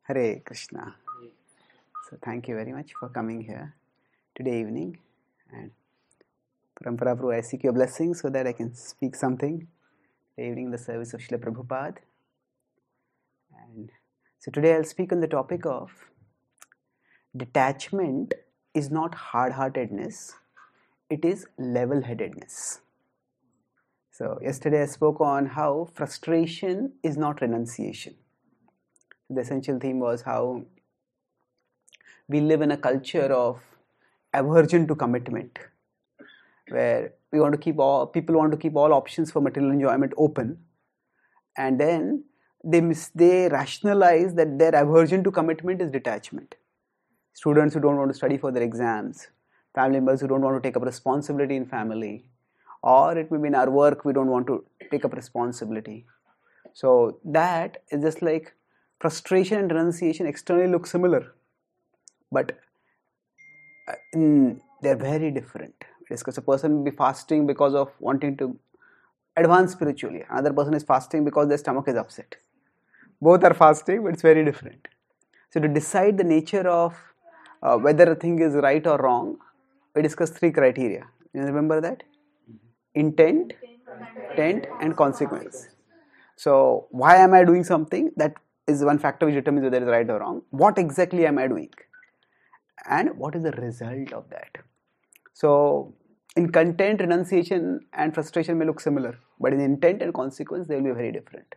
Hare Krishna. So thank you very much for coming here today evening. And Parampara Prabhu, I seek your blessing so that I can speak something today evening in the service of Srila Prabhupada. And so today I'll speak on the topic of detachment is not hard-heartedness, it is level-headedness. So yesterday I spoke on how frustration is not renunciation. The essential theme was how we live in a culture of aversion to commitment, where people want to keep all options for material enjoyment open, and then they rationalize that their aversion to commitment is detachment. Students who don't want to study for their exams, family members who don't want to take up responsibility in family, or it may be in our work we don't want to take up responsibility. So that is just like frustration and renunciation externally look similar, but they're very different. Because a person will be fasting because of wanting to advance spiritually. Another person is fasting because their stomach is upset. Both are fasting, but it's very different. So to decide the nature of whether a thing is right or wrong, we discuss three criteria. You remember that? Intent, and consequence. So why am I doing something? That is one factor which determines whether it is right or wrong. What exactly am I doing? And what is the result of that? So in content, renunciation and frustration may look similar, but in intent and consequence they will be very different.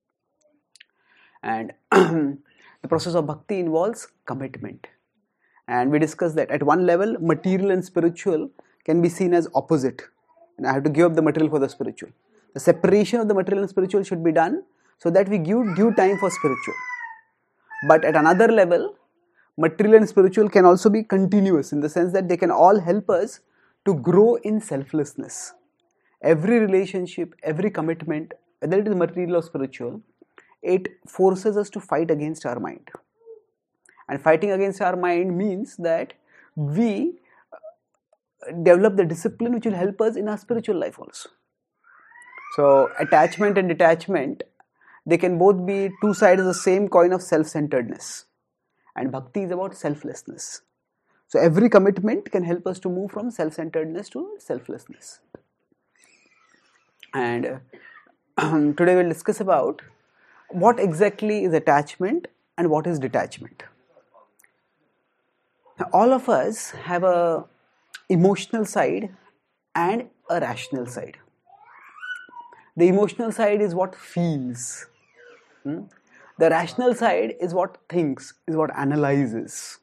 And the process of bhakti involves commitment. And we discussed that at one level, material and spiritual can be seen as opposite. And I have to give up the material for the spiritual. The separation of the material and spiritual should be done so that we give due time for spiritual. But at another level, material and spiritual can also be continuous in the sense that they can all help us to grow in selflessness. Every relationship, every commitment, whether it is material or spiritual, it forces us to fight against our mind. And fighting against our mind means that we develop the discipline which will help us in our spiritual life also. So attachment and detachment, they can both be two sides of the same coin of self-centeredness. And bhakti is about selflessness. So every commitment can help us to move from self-centeredness to selflessness. And today we'll discuss about what exactly is attachment and what is detachment. Now, all of us have a emotional side and a rational side. The emotional side is what feels. The rational side is what thinks, is what analyzes.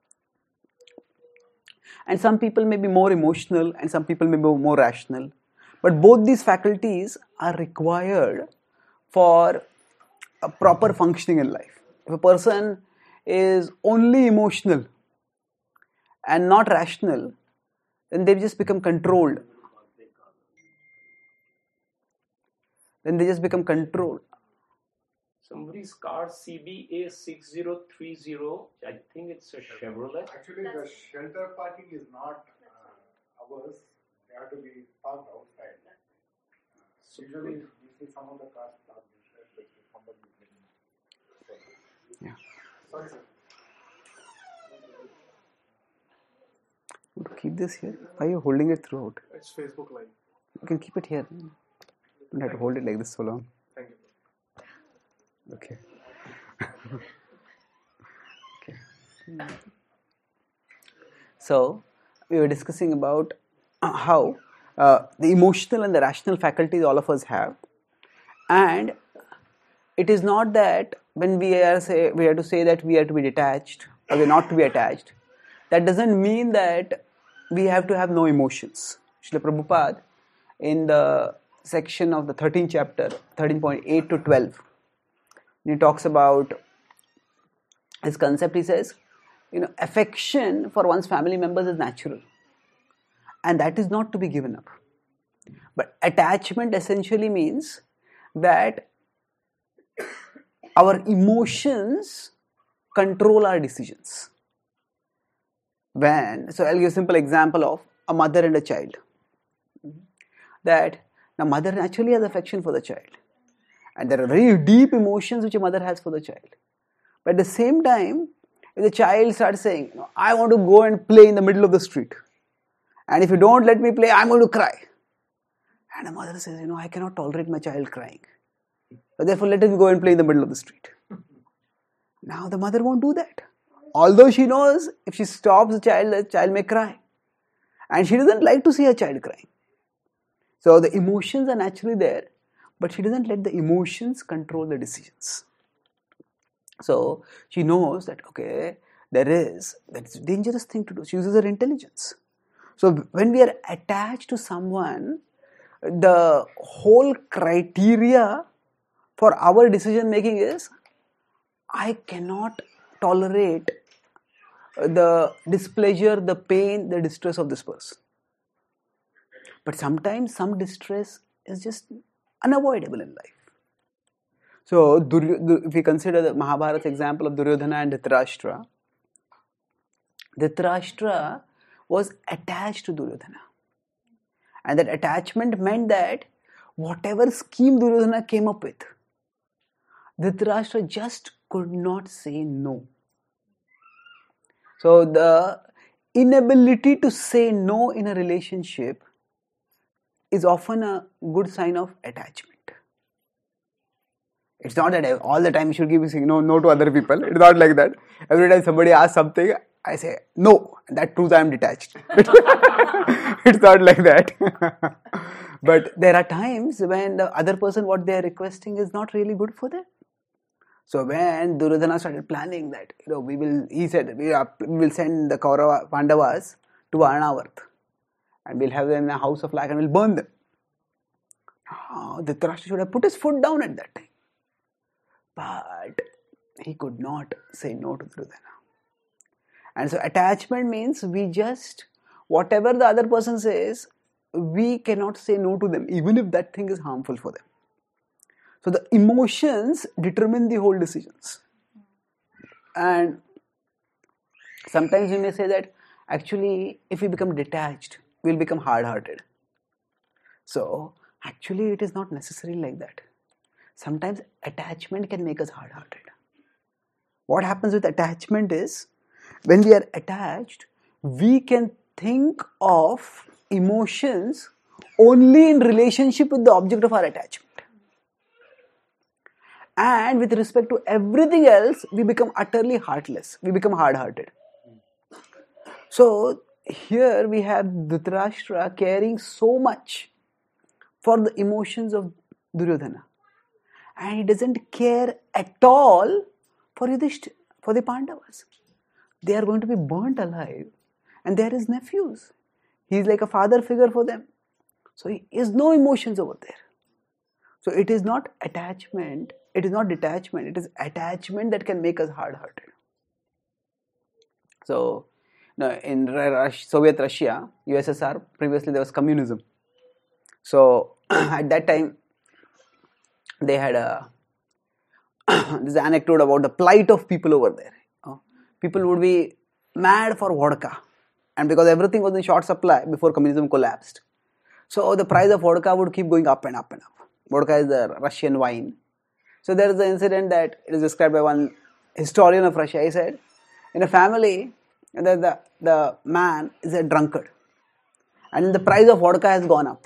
And some people may be more emotional and some people may be more rational. But both these faculties are required for a proper functioning in life. If a person is only emotional and not rational, then they just become controlled. Somebody's car CBA6030, I think it's a Chevrolet. Actually, the shelter parking is not ours. They have to be parked outside. Usually, you see some of the cars parked inside, but somebody is getting. Yeah. Sorry, sir. Keep this here. Why are you holding it throughout? It's Facebook Live. You can keep it here. You don't have to hold it like this so long. Thank you. Okay. Okay. So we were discussing about how the emotional and the rational faculties all of us have, and it is not that when we are to say that we are to be detached or we are not to be attached. That doesn't mean that we have to have no emotions. Srila Prabhupada, in the section of the 13th chapter, 13.8 to 12, he talks about his concept. He says, affection for one's family members is natural, and that is not to be given up. But attachment essentially means that our emotions control our decisions. So I'll give a simple example of a mother and a child. That the mother naturally has affection for the child. And there are very deep emotions which a mother has for the child. But at the same time, if the child starts saying, I want to go and play in the middle of the street, and if you don't let me play, I'm going to cry. And the mother says, I cannot tolerate my child crying. So therefore, let him go and play in the middle of the street. Now the mother won't do that. Although she knows if she stops the child may cry. And she doesn't like to see her child crying. So the emotions are naturally there, but she doesn't let the emotions control the decisions. So she knows that, that's a dangerous thing to do. She uses her intelligence. So when we are attached to someone, the whole criteria for our decision making is, I cannot tolerate the displeasure, the pain, the distress of this person. But sometimes some distress is just unavoidable in life. So if we consider the Mahabharata example of Duryodhana and Dhritarashtra, Dhritarashtra was attached to Duryodhana. And that attachment meant that whatever scheme Duryodhana came up with, Dhritarashtra just could not say no. So the inability to say no in a relationship is often a good sign of attachment. It's not that all the time you should give saying no to other people. It's not like that. Every time somebody asks something, I say no. That proves I am detached. It's not like that. But there are times when the other person, what they are requesting is not really good for them. So when Duryodhana started planning that, he said, we will send the Kaurava Pandavas to Varnavath. And we'll have them in a house of fire and we'll burn them. Dhritarashtra should have put his foot down at that time. But he could not say no to Duryodhana. And so attachment means whatever the other person says, we cannot say no to them, even if that thing is harmful for them. So the emotions determine the whole decisions. And sometimes we may say that actually if we become detached, we'll become hard-hearted. So actually it is not necessarily like that. Sometimes attachment can make us hard-hearted. What happens with attachment is, when we are attached, we can think of emotions only in relationship with the object of our attachment. And with respect to everything else, we become utterly heartless. We become hard-hearted. So here we have Dhritarashtra caring so much for the emotions of Duryodhana. And he doesn't care at all for Yudhishthira, for the Pandavas. They are going to be burnt alive. And they are his nephews. He is like a father figure for them. So he has no emotions over there. So it is not attachment, it is not detachment, it is attachment that can make us hard-hearted. So, in Soviet Russia, USSR, previously there was communism. So, at that time, they had this anecdote about the plight of people over there. People would be mad for vodka. And because everything was in short supply before communism collapsed. So, the price of vodka would keep going up and up and up. Vodka is the Russian wine. So there is an incident that it is described by one historian of Russia. He said, in a family, the man is a drunkard. And the price of vodka has gone up.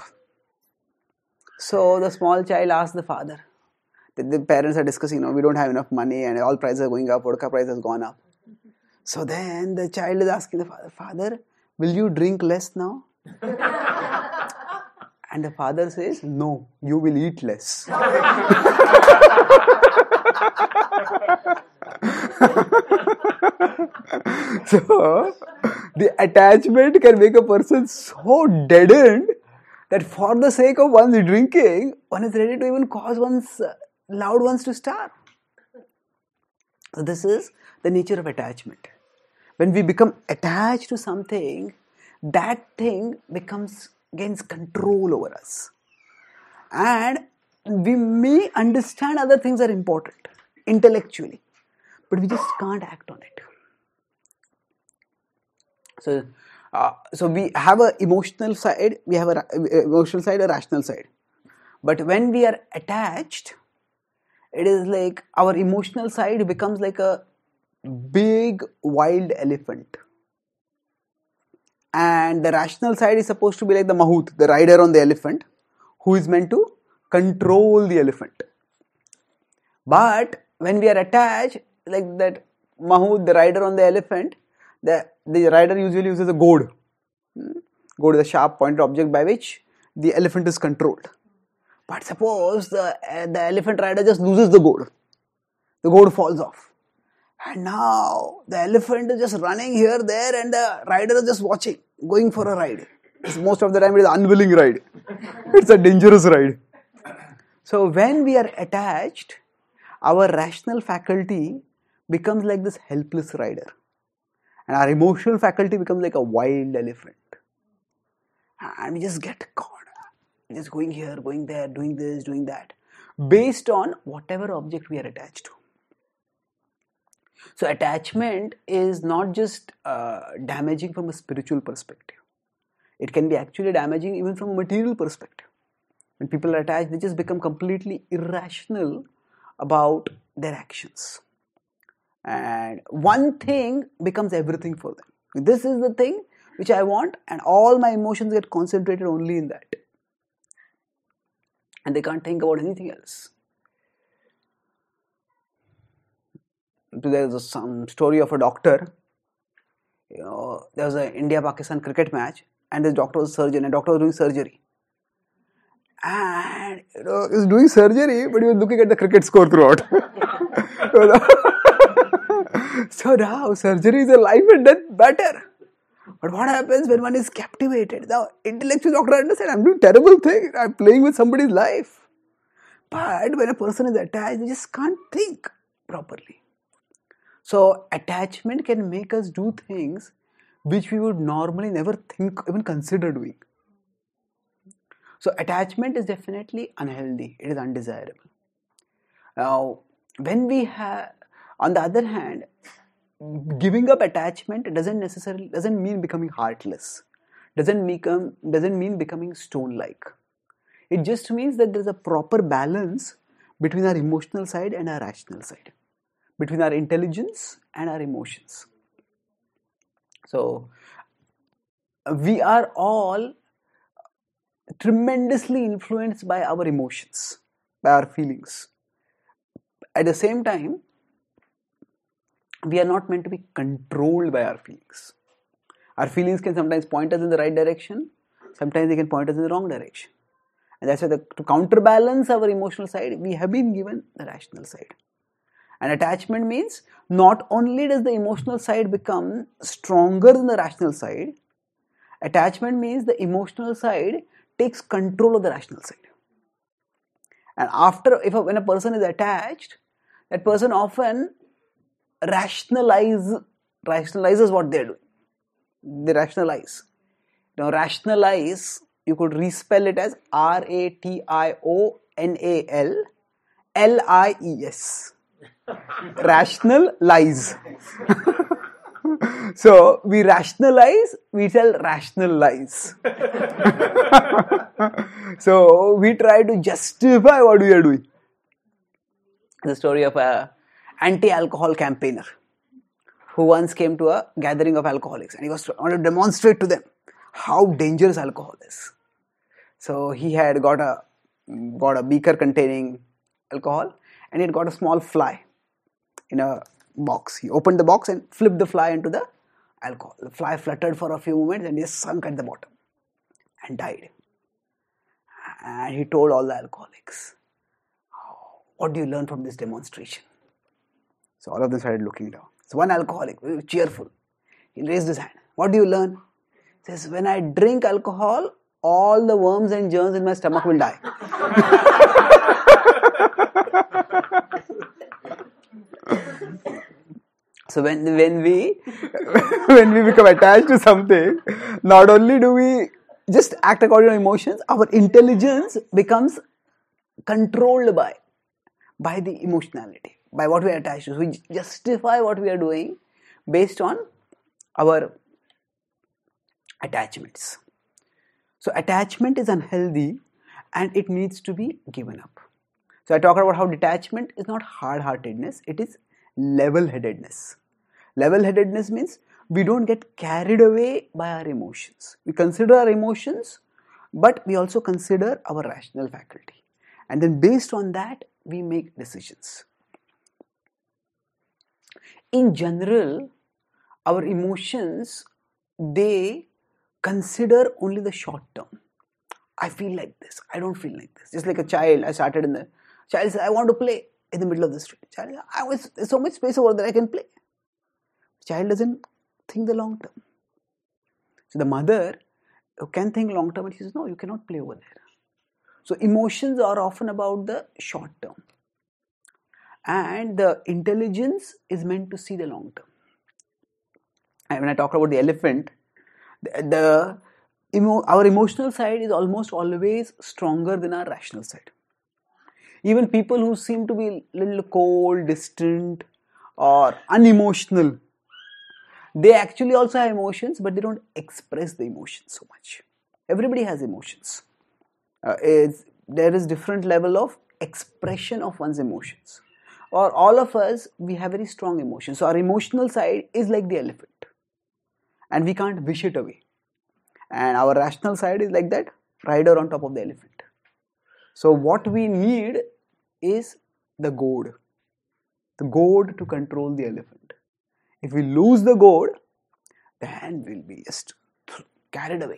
So the small child asked the father. The parents are discussing, we don't have enough money and all prices are going up, vodka price has gone up. So then the child is asking the father, Father, will you drink less now? And the father says, no, you will eat less. So, the attachment can make a person so deadened that for the sake of one's drinking, one is ready to even cause one's loved ones to starve. So, this is the nature of attachment. When we become attached to something, that thing gains control over us. And we may understand other things are important intellectually, but we just can't act on it. So we have an emotional side, we have an emotional side, a rational side. But when we are attached, it is like our emotional side becomes like a big wild elephant, and the rational side is supposed to be like the mahout, the rider on the elephant, who is meant to control the elephant. But when we are attached, like that mahout, the rider on the elephant, the rider usually uses a goad. Goad is a sharp pointed object by which the elephant is controlled. But suppose the elephant rider just loses the goad falls off, and now the elephant is just running here, there, and the rider is just watching, going for a ride. Most of the time it is an unwilling ride. It's a dangerous ride. So when we are attached, our rational faculty becomes like this helpless rider, and our emotional faculty becomes like a wild elephant, and we just get caught, just going here, going there, doing this, doing that, based on whatever object we are attached to. So attachment is not just damaging from a spiritual perspective. It can be actually damaging even from a material perspective. When people are attached, they just become completely irrational about their actions. And one thing becomes everything for them. This is the thing which I want, and all my emotions get concentrated only in that. And they can't think about anything else. There's some story of a doctor. There was an India-Pakistan cricket match, and this doctor was a surgeon, and doctor was doing surgery. And he was doing surgery, but he was looking at the cricket score throughout. So now surgery is a life and death matter. But what happens when one is captivated? Now, intellectual doctor understands, I'm doing terrible thing. I'm playing with somebody's life. But when a person is attached, they just can't think properly. So attachment can make us do things which we would normally never think, even consider doing. So attachment is definitely unhealthy. It is undesirable. Now, when we have, on the other hand, giving up attachment doesn't mean becoming heartless. Doesn't mean becoming stone-like. It just means that there is a proper balance between our emotional side and our rational side, between our intelligence and our emotions. So we are all tremendously influenced by our emotions, by our feelings. At the same time, we are not meant to be controlled by our feelings. Our feelings can sometimes point us in the right direction, sometimes they can point us in the wrong direction. And that's why to counterbalance our emotional side, we have been given the rational side. And attachment means not only does the emotional side become stronger than the rational side, attachment means the emotional side takes control of the rational side. And when a person is attached, that person often rationalizes what they are doing. They rationalize. Now, rationalize, you could respell it as RATIONALLIES. Rational lies. So we rationalize, we tell rational lies. So we try to justify what we are doing. The story of a anti-alcohol campaigner who once came to a gathering of alcoholics, and he wanted to demonstrate to them how dangerous alcohol is. So he had got a beaker containing alcohol, and he had got a small fly in a box. He opened the box and flipped the fly into the alcohol. The fly fluttered for a few moments and just sunk at the bottom and died. And he told all the alcoholics, what do you learn from this demonstration? So all of them started looking down. So one alcoholic, very cheerful, he raised his hand. What do you learn? He says, when I drink alcohol, all the worms and germs in my stomach will die. So when we become attached to something, not only do we just act according to emotions, our intelligence becomes controlled by the emotionality, by what we are attached to. So we justify what we are doing based on our attachments. So attachment is unhealthy and it needs to be given up. So I talked about how detachment is not hard-heartedness, it is level-headedness. Level-headedness means we don't get carried away by our emotions. We consider our emotions, but we also consider our rational faculty. And then based on that, we make decisions. In general, our emotions, they consider only the short term. I feel like this, I don't feel like this. Just like a child, child says, I want to play in the middle of the street. Child, there's so much space over there, I can play. The child doesn't think the long term. So the mother can think long term and she says, no, you cannot play over there. So emotions are often about the short term. And the intelligence is meant to see the long term. And when I talk about the elephant, our emotional side is almost always stronger than our rational side. Even people who seem to be a little cold, distant, or unemotional, they actually also have emotions, but they don't express the emotions so much. Everybody has emotions. There is different level of expression of one's emotions. Or all of us, we have very strong emotions. So our emotional side is like the elephant. And we can't wish it away. And our rational side is like that rider on top of the elephant. So what we need is the goad to control the elephant. If we lose the goad, then we'll be just carried away.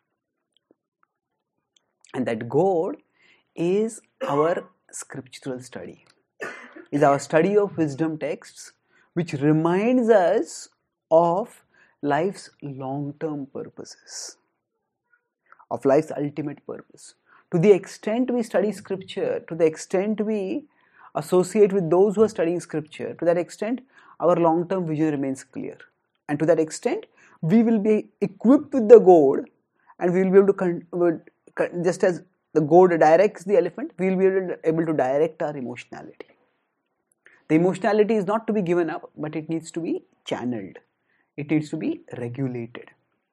And that goad is our scriptural study, is our study of wisdom texts, which reminds us of life's long-term purposes, of life's ultimate purpose. To the extent we study scripture, to the extent we associate with those who are studying scripture, to that extent our long-term vision remains clear. And to that extent, we will be equipped with the goad, and we will be able to, just as the goad directs the elephant, we will be able to direct our emotionality. The emotionality is not to be given up, but it needs to be channeled. It needs to be regulated.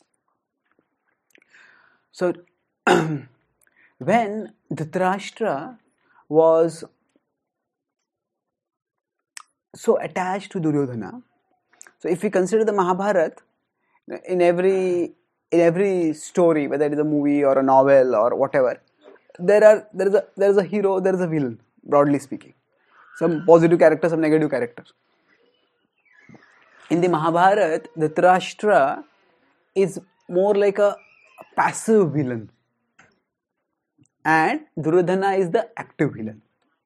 So, when Dhritarashtra was so attached to Duryodhana, so if we consider the Mahabharata, in every story, whether it is a movie or a novel or whatever, there is a hero, there is a villain, broadly speaking. Some positive character, some negative character. In the Mahabharata, Dhritarashtra is more like a passive villain, and Duryodhana is the active villain.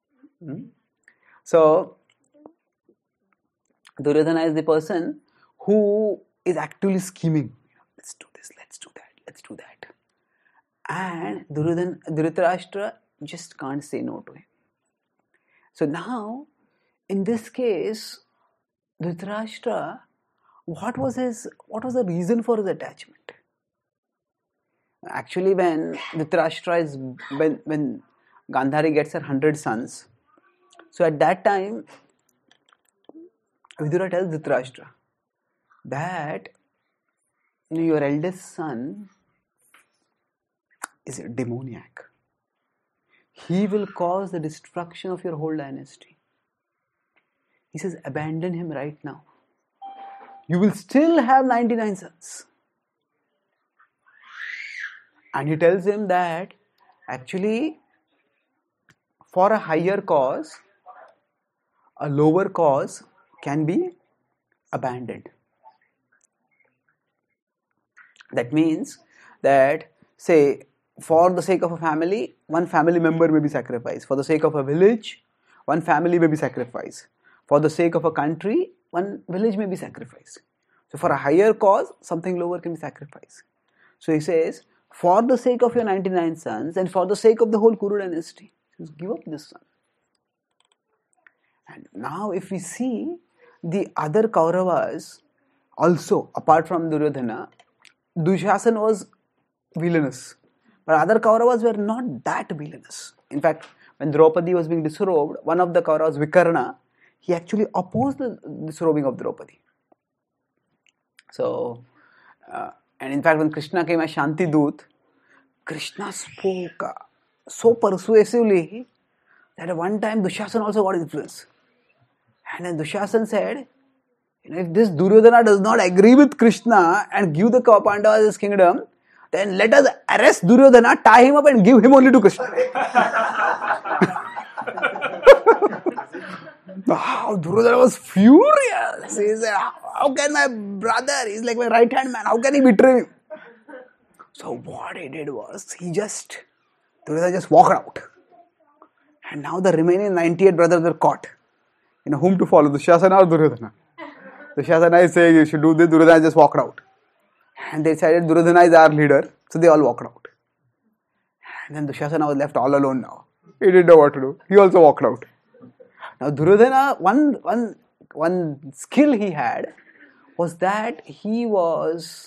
So Duryodhana is the person who is actively scheming. Let's do this, let's do that, let's do that. And Dhritarashtra just can't say no to him. So now, in this case, Dhritarashtra, what was the reason for his attachment? Actually, when Gandhari gets her 100 sons, so at that time, Vidura tells Dhritarashtra that your eldest son is a demoniac. He will cause the destruction of your whole dynasty. He says, abandon him right now. You will still have 99 sons. And he tells him that actually, for a higher cause, a lower cause can be abandoned. That means that, say, for the sake of a family, one family member may be sacrificed. For the sake of a village, one family may be sacrificed. For the sake of a country, one village may be sacrificed. So for a higher cause, something lower can be sacrificed. So he says, for the sake of your 99 sons and for the sake of the whole Kuru dynasty, just give up this son. And now if we see the other Kauravas, also apart from Duryodhana, Dushasana was villainous. But other Kauravas were not that villainous. In fact, when Draupadi was being disrobed, one of the Kauravas, Vikarna, he actually opposed the disrobing of Draupadi. So, and in fact, when Krishna came as Shanti Doot, Krishna spoke so persuasively that at one time Dushasana also got influence. And then Dushasan said, if this Duryodhana does not agree with Krishna and give the Pandavas his kingdom, then let us arrest Duryodhana, tie him up and give him only to Krishna. Wow, Duryodhana was furious. He said, how can my brother, he's like my right hand man, how can he betray him? So what he did was, Duryodhana just walked out. And now the remaining 98 brothers were caught. Whom to follow, Dushasana or Duryodhana? Dushasana is saying you should do this, Duryodhana just walked out. And they decided Duryodhana is our leader, so they all walked out. And then Dushasana was left all alone now. He didn't know what to do. He also walked out. Now Duryodhana, one skill he had was that he was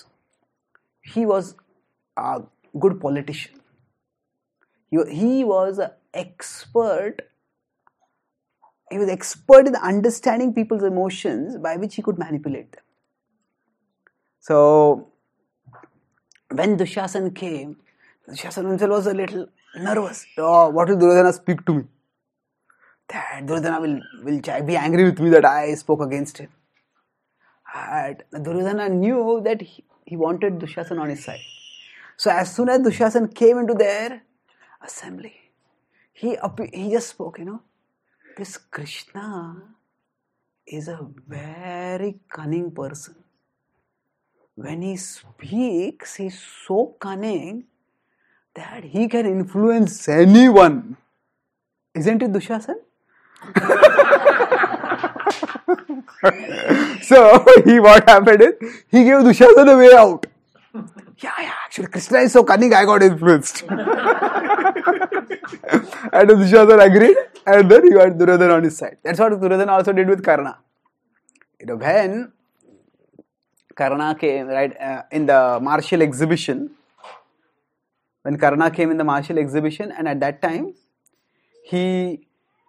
a good politician. He was an expert. He was expert in understanding people's emotions by which he could manipulate them. So when Dushasan came, Dushasan himself was a little nervous. Oh, what will Duryodhana speak to me? That Duryodhana will be angry with me that I spoke against him. And Duryodhana knew that he wanted Dushasan on his side. So as soon as Dushasan came into their assembly, he just spoke, this Krishna is a very cunning person. When he speaks, he's so cunning that he can influence anyone. Isn't it Dushasan? So what happened is, he gave Dushasan a way out. Yeah, actually Krishna is so cunning, I got influenced. And Dushasan agreed, and then he got Duryodhana on his side. That's what Duryodhana also did with Karna. When Karna came, in the martial exhibition, and at that time, he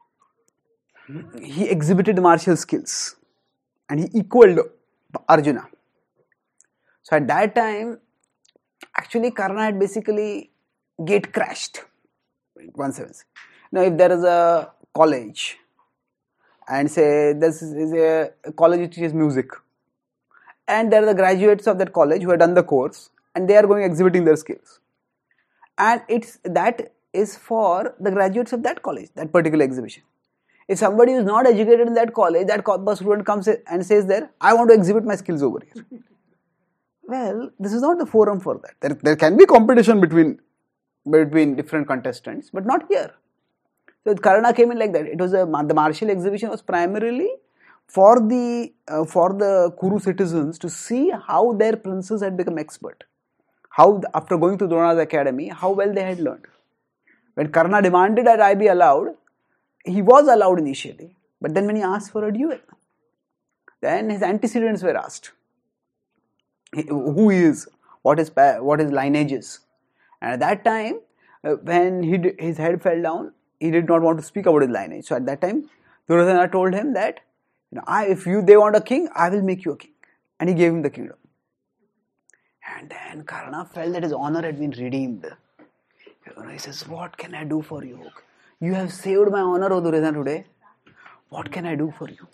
exhibited martial skills, and he equaled Arjuna. So at that time, actually Karna had basically gate crashed. 1/7. Now if there is a college, and say this is a college which teaches music, and there are the graduates of that college who have done the course, and they are going exhibiting their skills, and that is for the graduates of that college, that particular exhibition. If somebody is not educated in that college, that student comes and says there, I want to exhibit my skills over here. Well, this is not the forum for that. There can be competition between different contestants, but not here. So Karna came in like that. It was the martial exhibition was primarily for the Kuru citizens to see how their princes had become expert. How after going to Drona's academy, how well they had learned. When Karna demanded that I be allowed, he was allowed initially, but then when he asked for a duel, then his antecedents were asked. Who he is, what his lineage is. And at that time, when his head fell down, he did not want to speak about his lineage. So at that time, Duryodhana told him that, if they want a king, I will make you a king. And he gave him the kingdom. And then Karna felt that his honor had been redeemed. He says, what can I do for you? You have saved my honor, O Duryodhana, today. What can I do for you?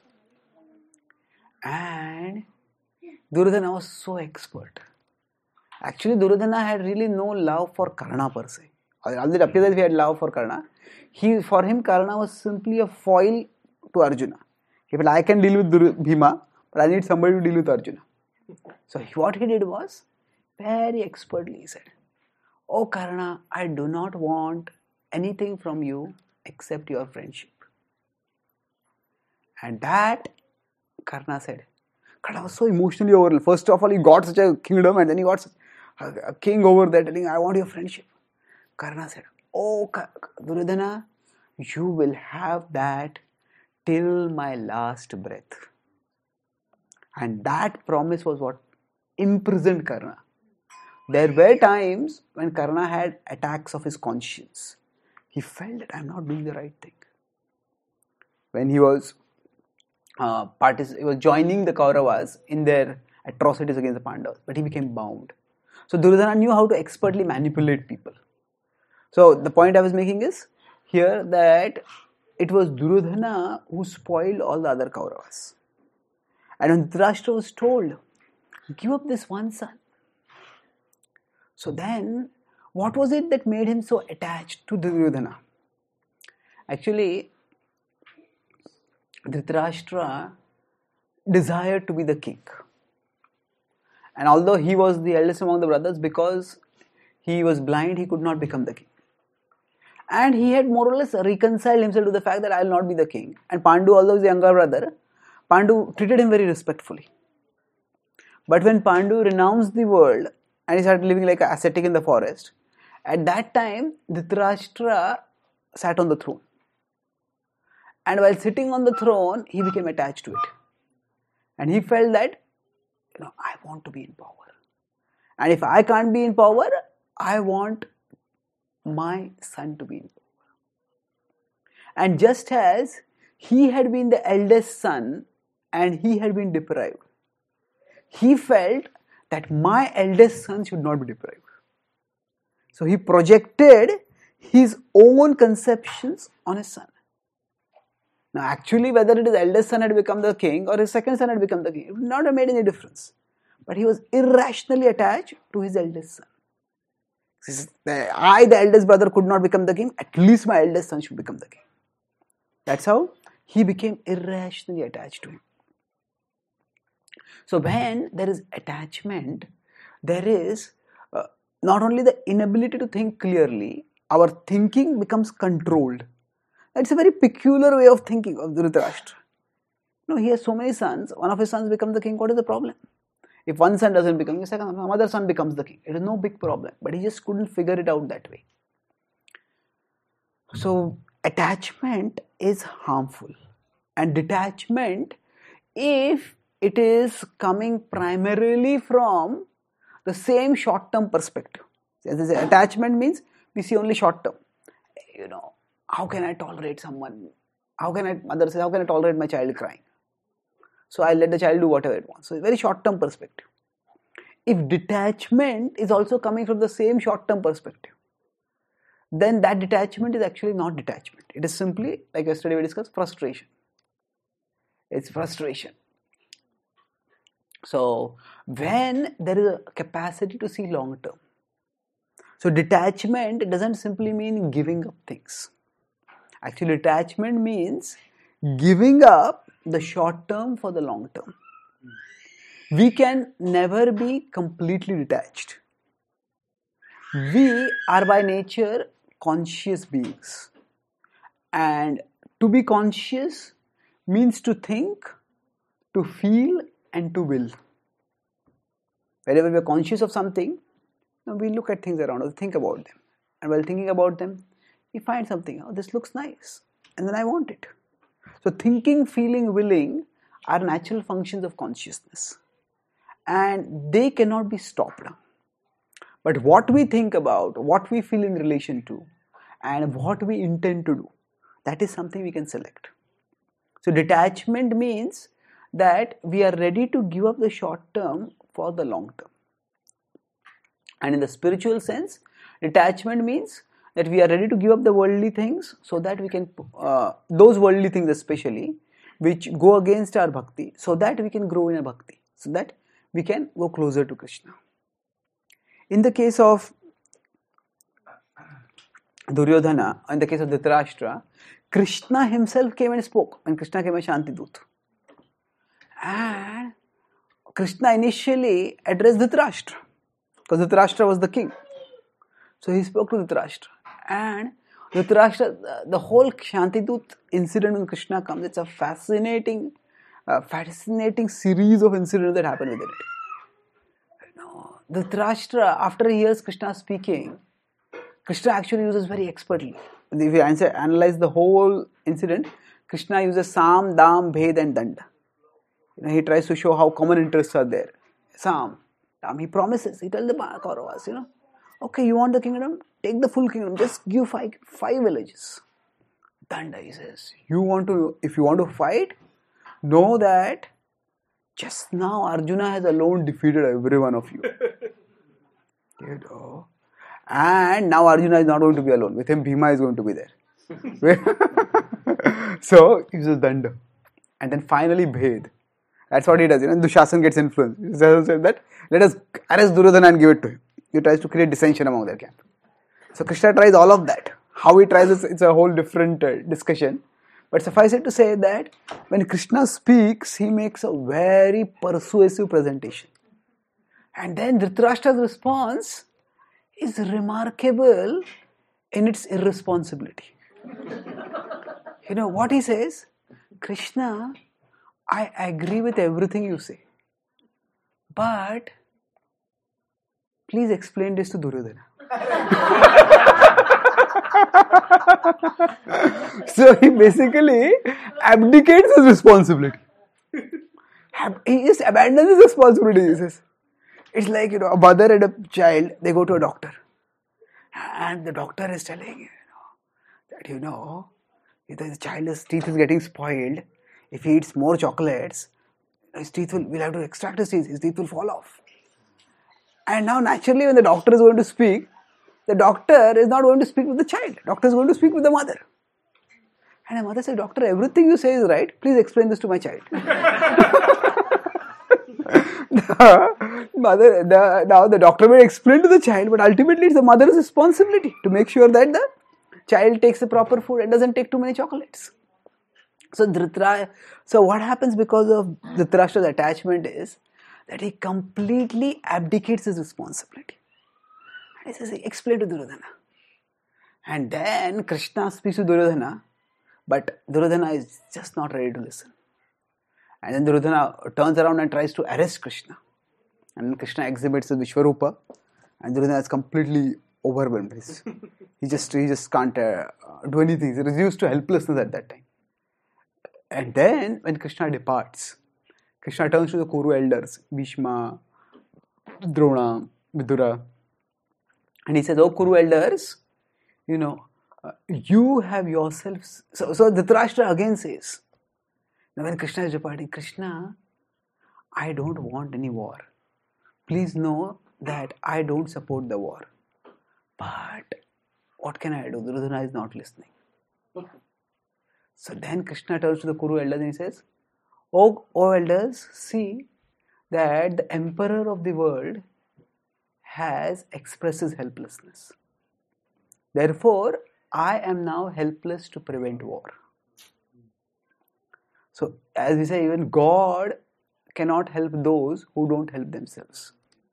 And Duryodhana was so expert. Actually, Duryodhana had really no love for Karna per se. Although it appears that he had love for Karna, for him Karna was simply a foil to Arjuna. He felt, I can deal with Bhima, but I need somebody to deal with Arjuna. So what he did was, very expertly he said, Oh Karna, I do not want anything from you except your friendship. And that, Karna said, Karna was so emotionally overwhelmed. First of all, he got such a kingdom, and then he got a king over there telling, I want your friendship. Karna said, Oh Duryodhana, you will have that till my last breath. And that promise was what imprisoned Karna. There were times when Karna had attacks of his conscience. He felt that I am not doing the right thing. When he was joining the Kauravas in their atrocities against the Pandavas, but he became bound. So Duryodhana knew how to expertly manipulate people. So the point I was making is here that it was Duryodhana who spoiled all the other Kauravas. And when Dhritarashtra was told, give up this one son. So then, what was it that made him so attached to Duryodhana? Actually, Dhritarashtra desired to be the king. And although he was the eldest among the brothers, because he was blind, he could not become the king. And he had more or less reconciled himself to the fact that I will not be the king. And Pandu, although he was the younger brother, Pandu treated him very respectfully. But when Pandu renounced the world and he started living like an ascetic in the forest, at that time Dhritarashtra sat on the throne. And while sitting on the throne, he became attached to it. And he felt that, I want to be in power. And if I can't be in power, I want my son to be in power. And just as he had been the eldest son and he had been deprived, he felt that my eldest son should not be deprived. So he projected his own conceptions on his son. Now actually, whether it his eldest son had become the king or his second son had become the king, it would not have made any difference. But he was irrationally attached to his eldest son. I, the eldest brother, could not become the king, at least my eldest son should become the king. That's how he became irrationally attached to him. So when there is attachment, there is not only the inability to think clearly, our thinking becomes controlled. That's a very peculiar way of thinking of Dhritarashtra. He has so many sons, one of his sons becomes the king, what is the problem? If one son doesn't become the second, some other son becomes the king. It is no big problem, but he just couldn't figure it out that way. So attachment is harmful, and detachment, if it is coming primarily from the same short-term perspective. As I say, attachment means we see only short-term. How can I tolerate someone? Mother says, how can I tolerate my child crying? So I let the child do whatever it wants. So it's very short-term perspective. If detachment is also coming from the same short-term perspective, then that detachment is actually not detachment. It is simply, like yesterday we discussed, frustration. It's frustration. So when there is a capacity to see long-term, so detachment doesn't simply mean giving up things. Actually, detachment means giving up the short term for the long term. We can never be completely detached. We are by nature conscious beings. And to be conscious means to think, to feel, and to will. Whenever we are conscious of something, we look at things around us, think about them. And while thinking about them, we find something, this looks nice. And then I want it. So thinking, feeling, willing are natural functions of consciousness. And they cannot be stopped. But what we think about, what we feel in relation to, and what we intend to do, that is something we can select. So detachment means that we are ready to give up the short term for the long term. And in the spiritual sense, detachment means that we are ready to give up the worldly things so that we can, those worldly things especially, which go against our bhakti, so that we can grow in a bhakti, so that we can go closer to Krishna. In the case of Duryodhana, in the case of Dhritarashtra, Krishna himself came and spoke when Krishna came as Shantidut. And Krishna initially addressed Dhritarashtra because Dhritarashtra was the king. So he spoke to Dhritarashtra. And Dhritarashtra, the whole Shantidut incident when Krishna comes, it's a fascinating series of incidents that happen within it. Dhritarashtra, after he hears Krishna speaking, Krishna actually uses very expertly. If you analyze the whole incident, Krishna uses Sam, Dam, Bhed and Danda. He tries to show how common interests are there. Sam, Dam, he promises, he tells the Kauravas, okay, you want the kingdom? Take the full kingdom, just give five villages. Danda, he says, if you want to fight, know that just now Arjuna has alone defeated every one of you. And now Arjuna is not going to be alone. With him, Bhima is going to be there. So he uses danda. And then finally Bhed. That's what he does. Dushasan gets influenced. Dushasan says that, let us arrest Duryodhana and give it to him. He tries to create dissension among their camp. So Krishna tries all of that. How he tries it's a whole different discussion. But suffice it to say that when Krishna speaks, he makes a very persuasive presentation. And then Dhritarashtra's response is remarkable in its irresponsibility. What he says? Krishna, I agree with everything you say. But please explain this to Duryodhana. So he basically abdicates his responsibility. He just abandons his responsibility. He says, it's like, a mother and a child, they go to a doctor. And the doctor is telling, that, if the child's teeth is getting spoiled, if he eats more chocolates, his teeth we'll have to extract his teeth will fall off. And now naturally when the doctor is going to speak, the doctor is not going to speak with the child. Doctor is going to speak with the mother. And the mother says, doctor, everything you say is right. Please explain this to my child. Now the doctor may explain to the child, but ultimately it's the mother's responsibility to make sure that the child takes the proper food and doesn't take too many chocolates. So what happens because of Dhritarashtra's attachment is that he completely abdicates his responsibility. And he says, explain to Duryodhana. And then Krishna speaks to Duryodhana, but Duryodhana is just not ready to listen. And then Duryodhana turns around and tries to arrest Krishna. And Krishna exhibits the Vishwarupa, and Duryodhana is completely overwhelmed. He just can't do anything. He is reduced to helplessness at that time. And then when Krishna departs, Krishna turns to the Kuru elders, Bhishma, Drona, Vidura, and he says, "Oh Kuru elders, you have yourselves." So Dhritarashtra again says, now when Krishna is departing, Krishna, I don't want any war. Please know that I don't support the war. But what can I do? Duryodhana is not listening. So then Krishna turns to the Kuru elders and he says, Oh elders, see that the emperor of the world has expressed his helplessness. Therefore, I am now helpless to prevent war. So, as we say, even God cannot help those who don't help themselves.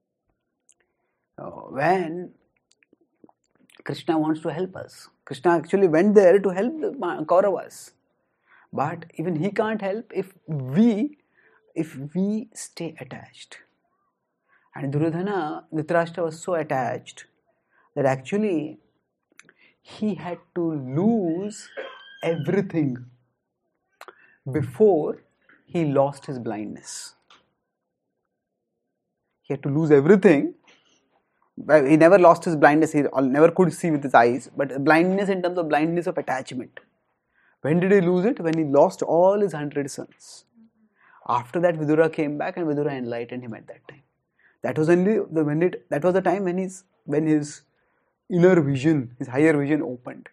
When Krishna wants to help us, Krishna actually went there to help the Kauravas. But even he can't help if we stay attached. And Dhritarashtra was so attached that actually he had to lose everything before he lost his blindness. He had to lose everything. He never lost his blindness, he never could see with his eyes, but blindness in terms of blindness of attachment. When did he lose it? When he lost all his 100 sons. After that, Vidura came back and Vidura enlightened him at that time. That was the time when his inner vision, his higher vision opened.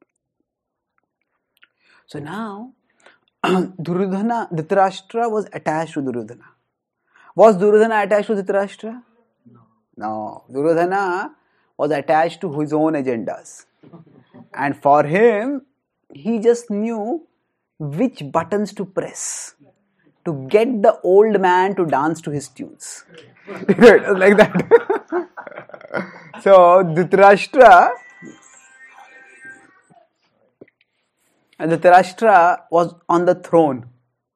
So now, Dhritarashtra was attached to Duryodhana. Was Duryodhana attached to Dhritarashtra? No. Duryodhana was attached to his own agendas. And for him, he just knew which buttons to press to get the old man to dance to his tunes. Like that. So, Dhritarashtra was on the throne.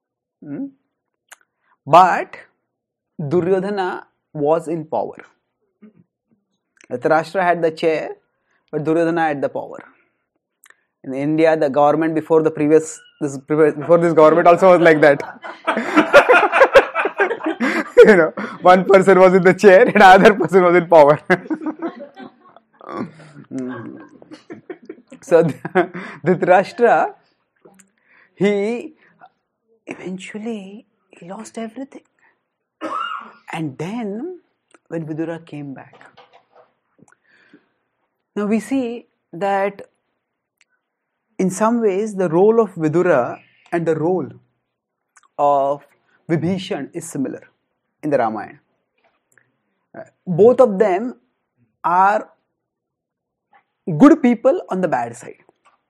But Duryodhana was in power. Dhritarashtra had the chair, but Duryodhana had the power. In India, the government before this government also was like that. One person was in the chair and another person was in power. So Dhritarashtra, he eventually lost everything. And then when Vidura came back, now we see that in some ways, the role of Vidura and the role of Vibhishan is similar in the Ramayana. Both of them are good people on the bad side.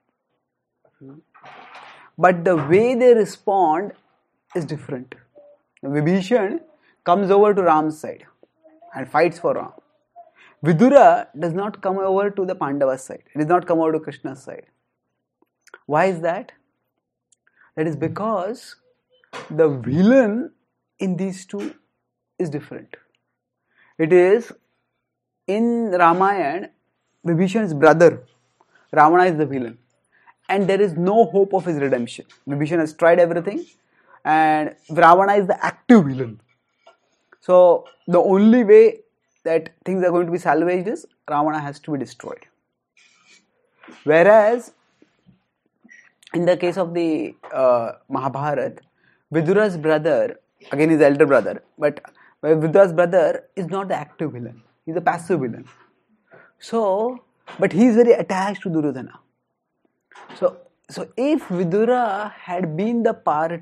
But the way they respond is different. Vibhishan comes over to Ram's side and fights for Ram. Vidura does not come over to the Pandavas side. It does not come over to Krishna's side. Why is that? That is because the villain in these two is different. It is in Ramayana, Vibhishan's brother, Ravana is the villain. And there is no hope of his redemption. Vibhishan has tried everything and Ravana is the active villain. So the only way that things are going to be salvaged is Ravana has to be destroyed. Whereas in the case of the Mahabharata, Vidura's brother, again his elder brother, but Vidura's brother is not the active villain. He's a passive villain. So, but he is very attached to Duryodhana. So if Vidura had been a part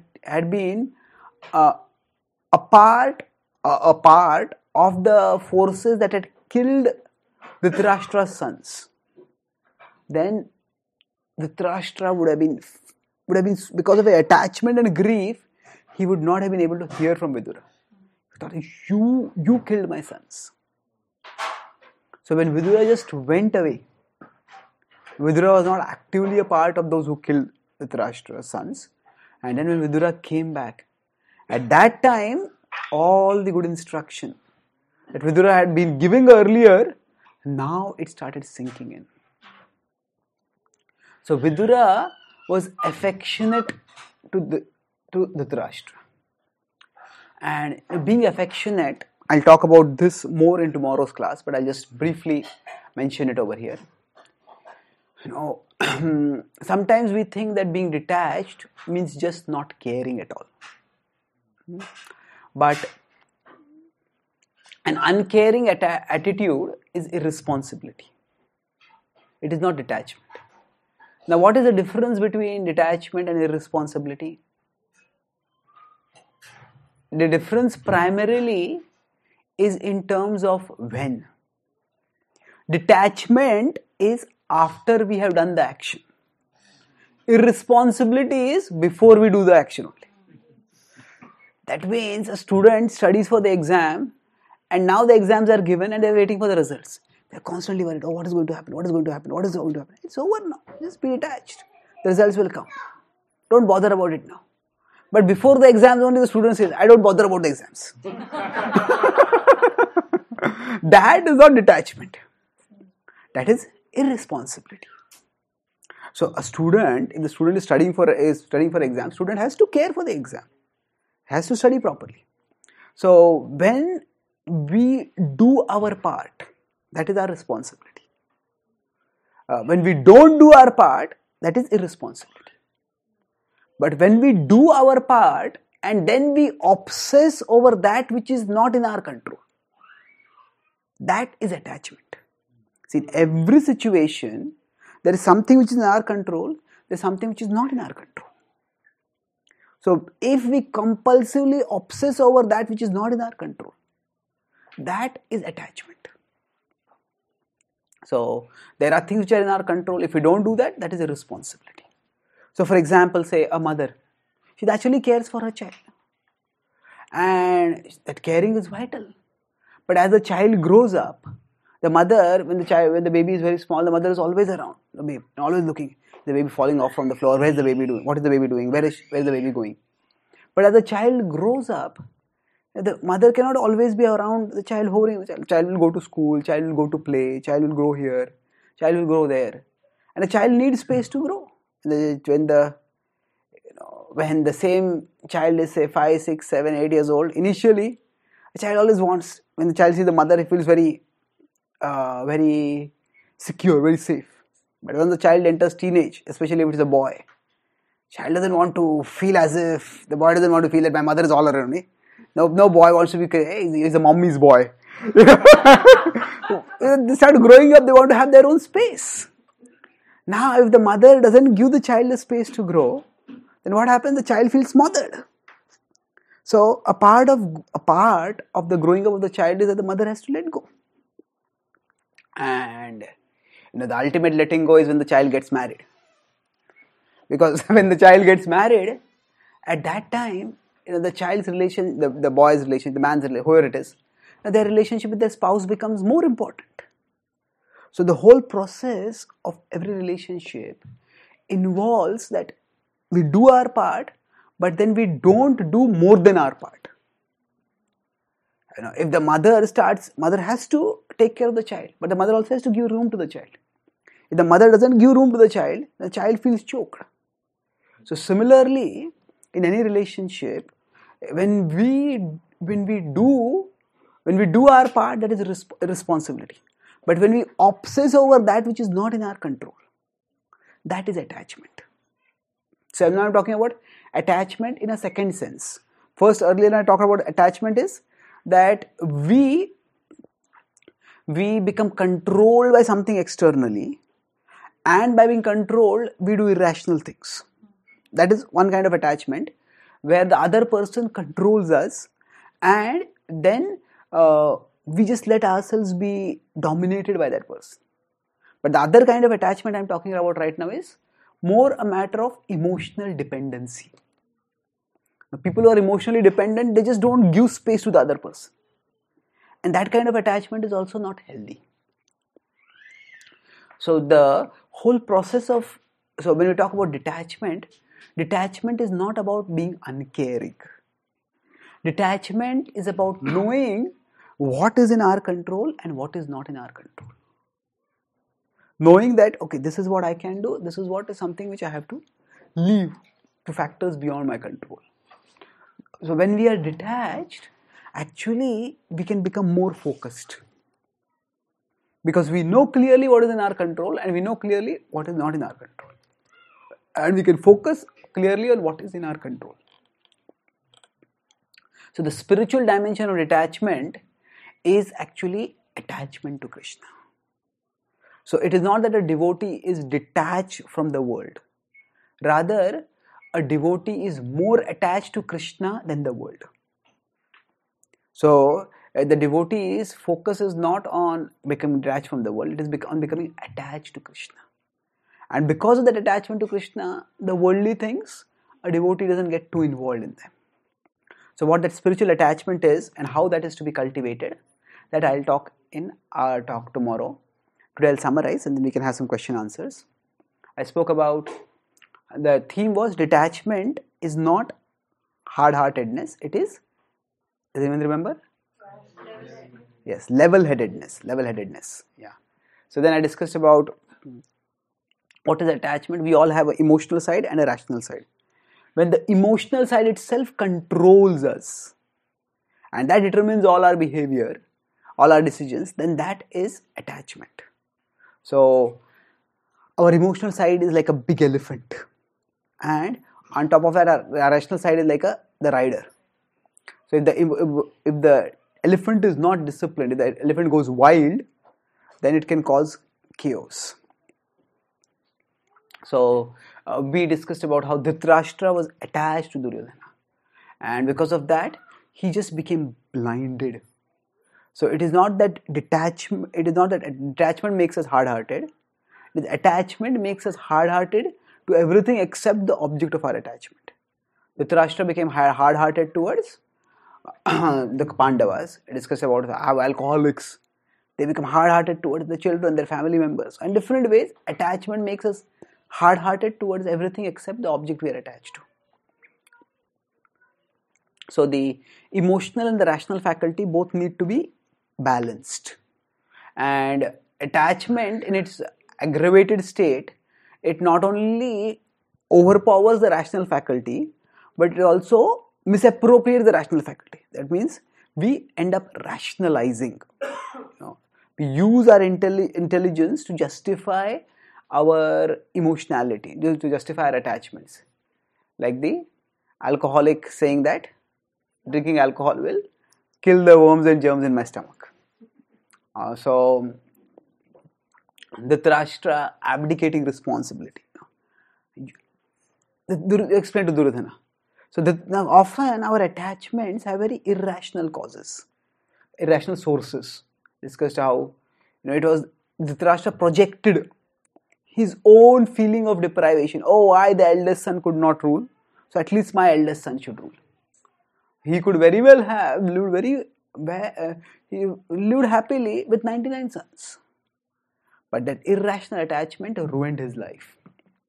of the forces that had killed Dhritarashtra's sons, then Dhritarashtra would have been because of attachment and grief, he would not have been able to hear from Vidura. He thought, you killed my sons. So when Vidura just went away, Vidura was not actively a part of those who killed Dhritarashtra's sons. And then when Vidura came back, at that time, all the good instruction that Vidura had been giving earlier, now it started sinking in. So Vidura was affectionate to Dhritarashtra. And being affectionate, I'll talk about this more in tomorrow's class, but I'll just briefly mention it over here. Sometimes we think that being detached means just not caring at all. But an uncaring attitude is irresponsibility. It is not detachment. Now, what is the difference between detachment and irresponsibility? The difference primarily is in terms of when. Detachment is after we have done the action. Irresponsibility is before we do the action only. That means a student studies for the exam and now the exams are given and they are waiting for the results. They are constantly worried, what is going to happen, what is going to happen, what is going to happen. It's over now, just be detached. The results will come. Don't bother about it now. But before the exams only the student says, I don't bother about the exams. That is not detachment. That is irresponsibility. So a student, if the student is studying for exam, student has to care for the exam. Has to study properly. So when we do our part, that is our responsibility. When we don't do our part, that is irresponsibility. But when we do our part and then we obsess over that which is not in our control, that is attachment. See, in every situation, there is something which is in our control, there is something which is not in our control. So, if we compulsively obsess over that which is not in our control, that is attachment. So, there are things which are in our control. If we don't do that, that is a responsibility. So, for example, say a mother, she actually cares for her child. And that caring is vital. But as the child grows up, the mother, when the baby is very small, the mother is always around the baby, always looking. The baby falling off from the floor. Where is the baby doing? What is the baby doing? Where is the baby going? But as the child grows up, the mother cannot always be around the child, hovering the child. Child will go to school, child will go to play, child will grow here, child will grow there. And the child needs space to grow. When the same child is say 5, 6, 7, 8 years old, initially the child always wants, when the child sees the mother, he feels very secure, very safe. But when the child enters teenage, especially if it is a boy, child doesn't want to feel as if, the boy doesn't want to feel that my mother is all around me. No boy wants to be, hey, he's a mommy's boy. They start growing up, they want to have their own space. Now, if the mother doesn't give the child the space to grow, then what happens? The child feels smothered. So, a part of the growing up of the child is that the mother has to let go. And the ultimate letting go is when the child gets married. Because when the child gets married, at that time, the child's relation, the boy's relation, the man's relation, whoever it is, their relationship with their spouse becomes more important. So the whole process of every relationship involves that we do our part, but then we don't do more than our part. If the mother has to take care of the child, but the mother also has to give room to the child. If the mother doesn't give room to the child feels choked. So similarly, in any relationship, when we do our part, that is a responsibility. But when we obsess over that which is not in our control, that is attachment. So now I'm talking about attachment in a second sense. First, earlier I talked about attachment is that we become controlled by something externally, and by being controlled, we do irrational things. That is one kind of attachment where the other person controls us, and then we just let ourselves be dominated by that person. But the other kind of attachment I'm talking about right now is more a matter of emotional dependency. Now, people who are emotionally dependent, they just don't give space to the other person. And that kind of attachment is also not healthy. So the whole process of, so when we talk about detachment is not about being uncaring. Detachment is about knowing what is in our control and what is not in our control. Knowing that, okay, this is what I can do, this is what is something which I have to leave to factors beyond my control. So when we are detached, actually we can become more focused. Because we know clearly what is in our control and we know clearly what is not in our control. And we can focus clearly on what is in our control. So the spiritual dimension of detachment is actually attachment to Krishna. So it is not that a devotee is detached from the world. Rather, a devotee is more attached to Krishna than the world. So the devotee's focus is not on becoming detached from the world, it is on becoming attached to Krishna. And because of that attachment to Krishna, the worldly things, a devotee doesn't get too involved in them. So what that spiritual attachment is and how that is to be cultivated, that I'll talk in our talk tomorrow. Today I'll summarize and then we can have some question answers. I spoke about, the theme was detachment is not hard-heartedness, it is, does anyone remember? Yes, level-headedness. Yeah. So then I discussed about what is attachment. We all have an emotional side and a rational side. When the emotional side itself controls us and that determines all our behavior, all our decisions, then that is attachment. So our emotional side is like a big elephant, and on top of that our rational side is like the rider. So if the elephant is not disciplined, if the elephant goes wild, then it can cause chaos. So we discussed about how Dhritarashtra was attached to Duryodhana, and because of that he just became blinded. So it is not that detachment makes us hard-hearted. Attachment makes us hard-hearted to everything except the object of our attachment. Dhritarashtra became hard-hearted towards the Pandavas. I discussed about how alcoholics, they become hard-hearted towards the children, their family members. In different ways, attachment makes us hard-hearted towards everything except the object we are attached to. So the emotional and the rational faculty both need to be balanced. And attachment in its aggravated state, it not only overpowers the rational faculty, but it also misappropriates the rational faculty. That means we end up rationalizing. We use our intelligence to justify our emotionality, to justify our attachments. Like the alcoholic saying that drinking alcohol will kill the worms and germs in my stomach. So Dhritarashtra abdicating responsibility. Explain to Duryodhana. So now often our attachments have very irrational causes, irrational sources. Discussed how it was Dhritarashtra projected his own feeling of deprivation. Oh, I, the eldest son, could not rule, so at least my eldest son should rule. He could very well have lived he lived happily with 99 sons, but that irrational attachment ruined his life.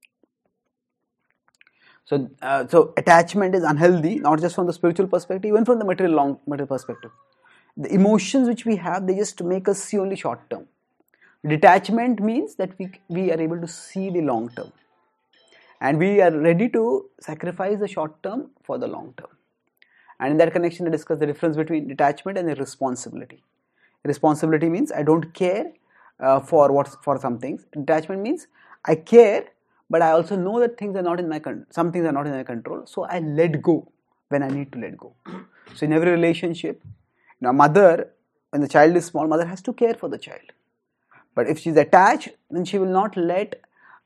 So attachment is unhealthy, not just from the spiritual perspective, even from the material perspective. The emotions which we have, they just make us see only short term. Detachment means that we are able to see the long term, and we are ready to sacrifice the short term for the long term. And in that connection, I discuss the difference between detachment and responsibility. Responsibility means I don't care for some things. Detachment means I care, but I also know that things are not in my some things are not in my control, so I let go when I need to let go. So in every relationship, mother, when the child is small, mother has to care for the child. But if she's attached, then she will not let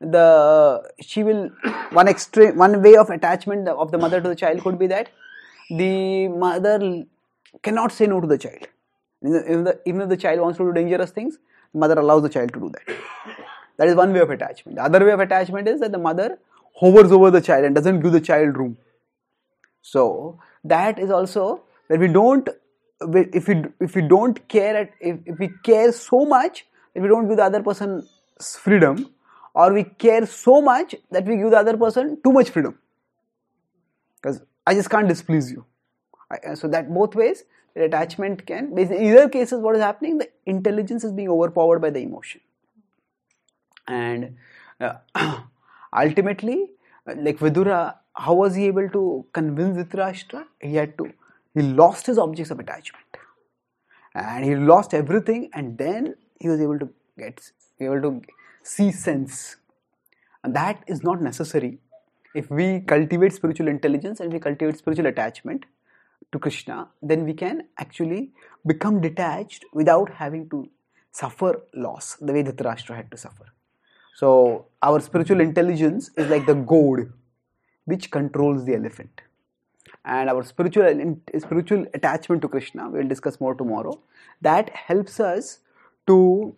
one way of attachment of the mother to the child could be that the mother cannot say no to the child. Even if the child wants to do dangerous things, the mother allows the child to do that. That is one way of attachment. The other way of attachment is that the mother hovers over the child and doesn't give the child room. So that is also that we don't. If we don't care, if we care so much that we don't give the other person freedom, or we care so much that we give the other person too much freedom, because I just can't displease you. So that both ways, the attachment can. In either cases, what is happening? The intelligence is being overpowered by the emotion, and ultimately, like Vidura, how was he able to convince Dhritarashtra? He lost his objects of attachment, and he lost everything, and then he was able to see sense, and that is not necessary. If we cultivate spiritual intelligence and we cultivate spiritual attachment to Krishna, then we can actually become detached without having to suffer loss the way Dhritarashtra had to suffer. So our spiritual intelligence is like the goad which controls the elephant. And our spiritual attachment to Krishna, we will discuss more tomorrow, that helps us to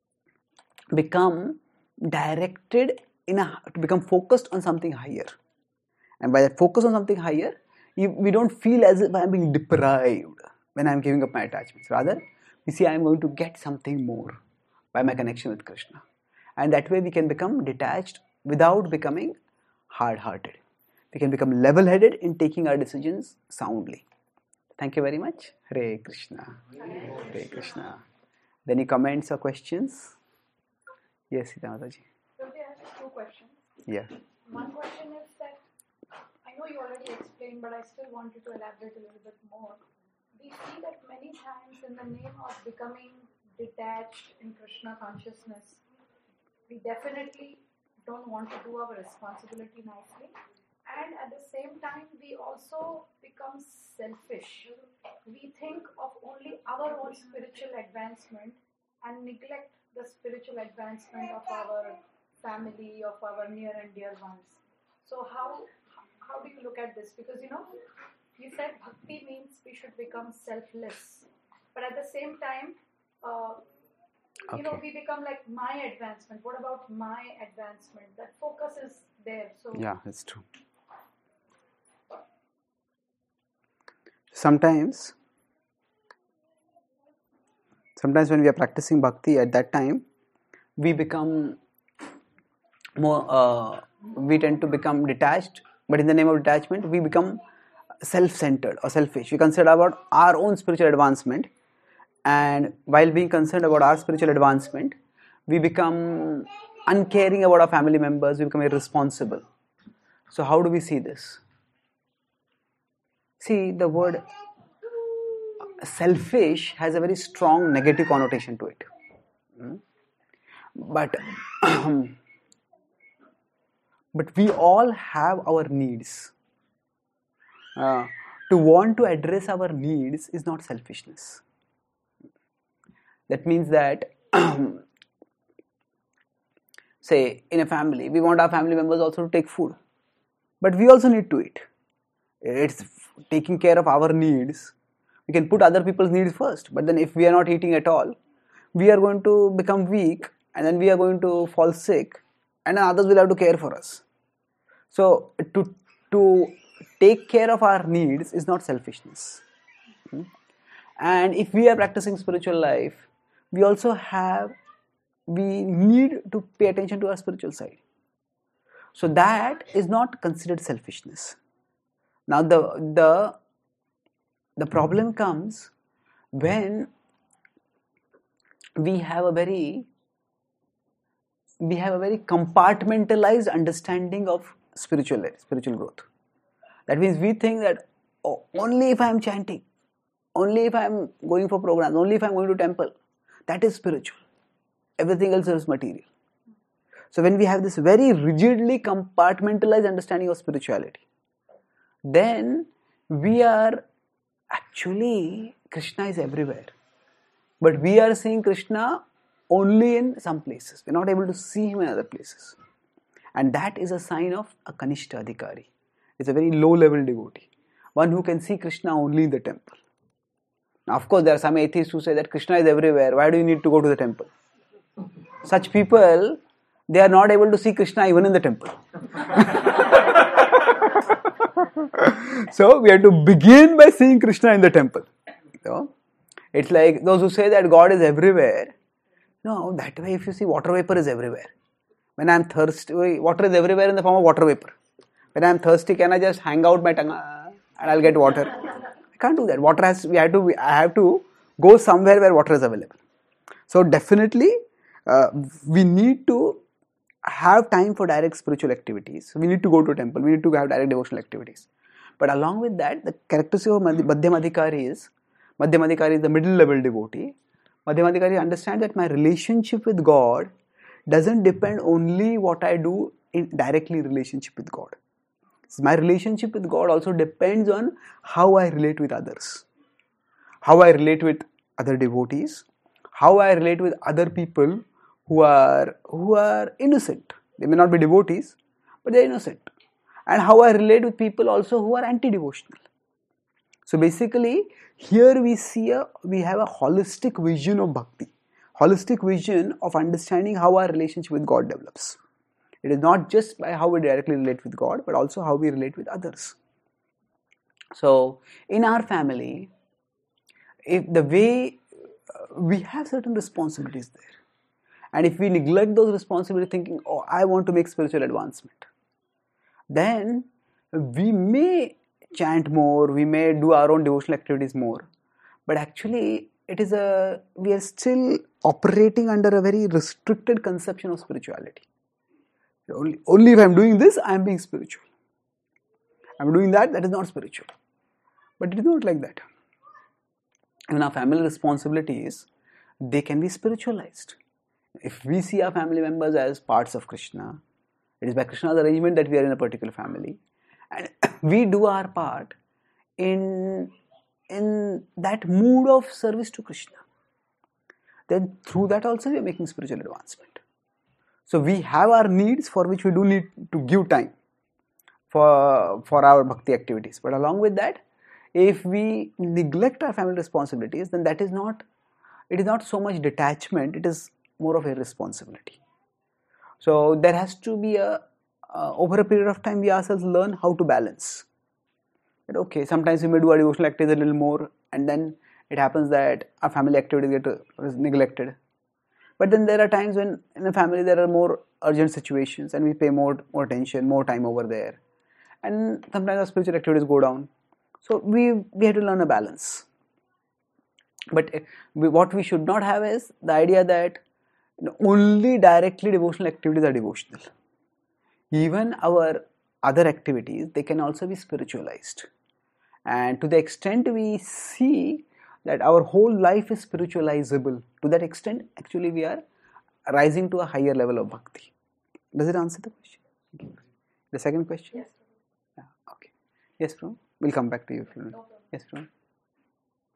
become directed to become focused on something higher. And by that focus on something higher, we don't feel as if I am being deprived when I am giving up my attachments. Rather, we see I am going to get something more by my connection with Krishna. And that way we can become detached without becoming hard-hearted. We can become level-headed in taking our decisions soundly. Thank you very much. Hare Krishna. Hare Krishna. Any comments or questions? Yes, Sita Mataji. So I have two questions. Yeah. One question is that I know you already explained, but I still want you to elaborate a little bit more. We see that many times in the name of becoming detached in Krishna consciousness, we definitely don't want to do our responsibility nicely. And at the same time, we also become selfish. We think of only our own spiritual advancement and neglect the spiritual advancement of our family, of our near and dear ones. So how do you look at this? Because you said bhakti means we should become selfless, but at the same time, we become like my advancement. What about my advancement? That focus is there. So yeah, it's true. Sometimes when we are practicing bhakti, at that time we become more we tend to become detached, but in the name of detachment we become self-centered or selfish. We consider about our own spiritual advancement, and while being concerned about our spiritual advancement, we become uncaring about our family members, we become irresponsible. So how do we see this? See, the word selfish has a very strong negative connotation to it. But we all have our needs. To want to address our needs is not selfishness. That means that say in a family, we want our family members also to take food, but we also need to eat. It's taking care of our needs. We can put other people's needs first, but then if we are not eating at all, we are going to become weak, and then we are going to fall sick, and then others will have to care for us. So to take care of our needs is not selfishness. And if we are practicing spiritual life, we need to pay attention to our spiritual side. So that is not considered selfishness. Now the problem comes when we have a very compartmentalized understanding of spiritual growth. That means we think that only if I am chanting, only if I am going for programs, only if I am going to temple, that is spiritual. Everything else is material. So when we have this very rigidly compartmentalized understanding of spirituality, then we are actually, Krishna is everywhere. But we are seeing Krishna only in some places. We are not able to see him in other places. And that is a sign of a Kanishta Adhikari. It's a very low level devotee. One who can see Krishna only in the temple. Now, of course, there are some atheists who say that Krishna is everywhere. Why do you need to go to the temple? Such people, they are not able to see Krishna even in the temple. So we have to begin by seeing Krishna in the temple. It's like those who say that God is everywhere. No, that way if you see, water vapor is everywhere. When I am thirsty, water is everywhere in the form of water vapor. When I am thirsty, can I just hang out my tongue and I'll get water? I can't do that. I have to go somewhere where water is available. So definitely, we need to have time for direct spiritual activities. We need to go to a temple. We need to have direct devotional activities. But along with that, the characteristic of Madhyamadhikari is the middle level devotee. Madhyamadhikari understands that my relationship with God doesn't depend only what I do in directly relationship with God. So my relationship with God also depends on how I relate with others, how I relate with other devotees, how I relate with other people who are innocent. They may not be devotees, but they are innocent. And how I relate with people also who are anti-devotional. So basically, here we have a holistic vision of bhakti, holistic vision of understanding how our relationship with God develops. It is not just by how we directly relate with God, but also how we relate with others. So in our family, we have certain responsibilities there. And if we neglect those responsibilities thinking, oh, I want to make spiritual advancement, then we may chant more, we may do our own devotional activities more. But actually, we are still operating under a very restricted conception of spirituality. Only if I am doing this, I am being spiritual. I am doing that is not spiritual. But it is not like that. And our family responsibilities, they can be spiritualized. If we see our family members as parts of Krishna, it is by Krishna's arrangement that we are in a particular family, and we do our part in that mood of service to Krishna. Then through that also we are making spiritual advancement. So we have our needs for which we do need to give time for our bhakti activities. But along with that, if we neglect our family responsibilities, then it is not so much detachment, it is more of a responsibility. So there has to be over a period of time, we ourselves learn how to balance. But okay, sometimes we may do our devotional activities a little more, and then it happens that our family activities get neglected. But then there are times when in a family there are more urgent situations and we pay more attention, more time over there. And sometimes our spiritual activities go down. So we have to learn a balance. But what we should not have is the idea that only directly devotional activities are devotional. Even our other activities, they can also be spiritualized. And to the extent we see that our whole life is spiritualizable, to that extent actually we are rising to a higher level of bhakti. Does it answer the question? Okay. The second question? Yes. Yeah, okay. Yes, Pram? We'll come back to you. No Yes, Pram?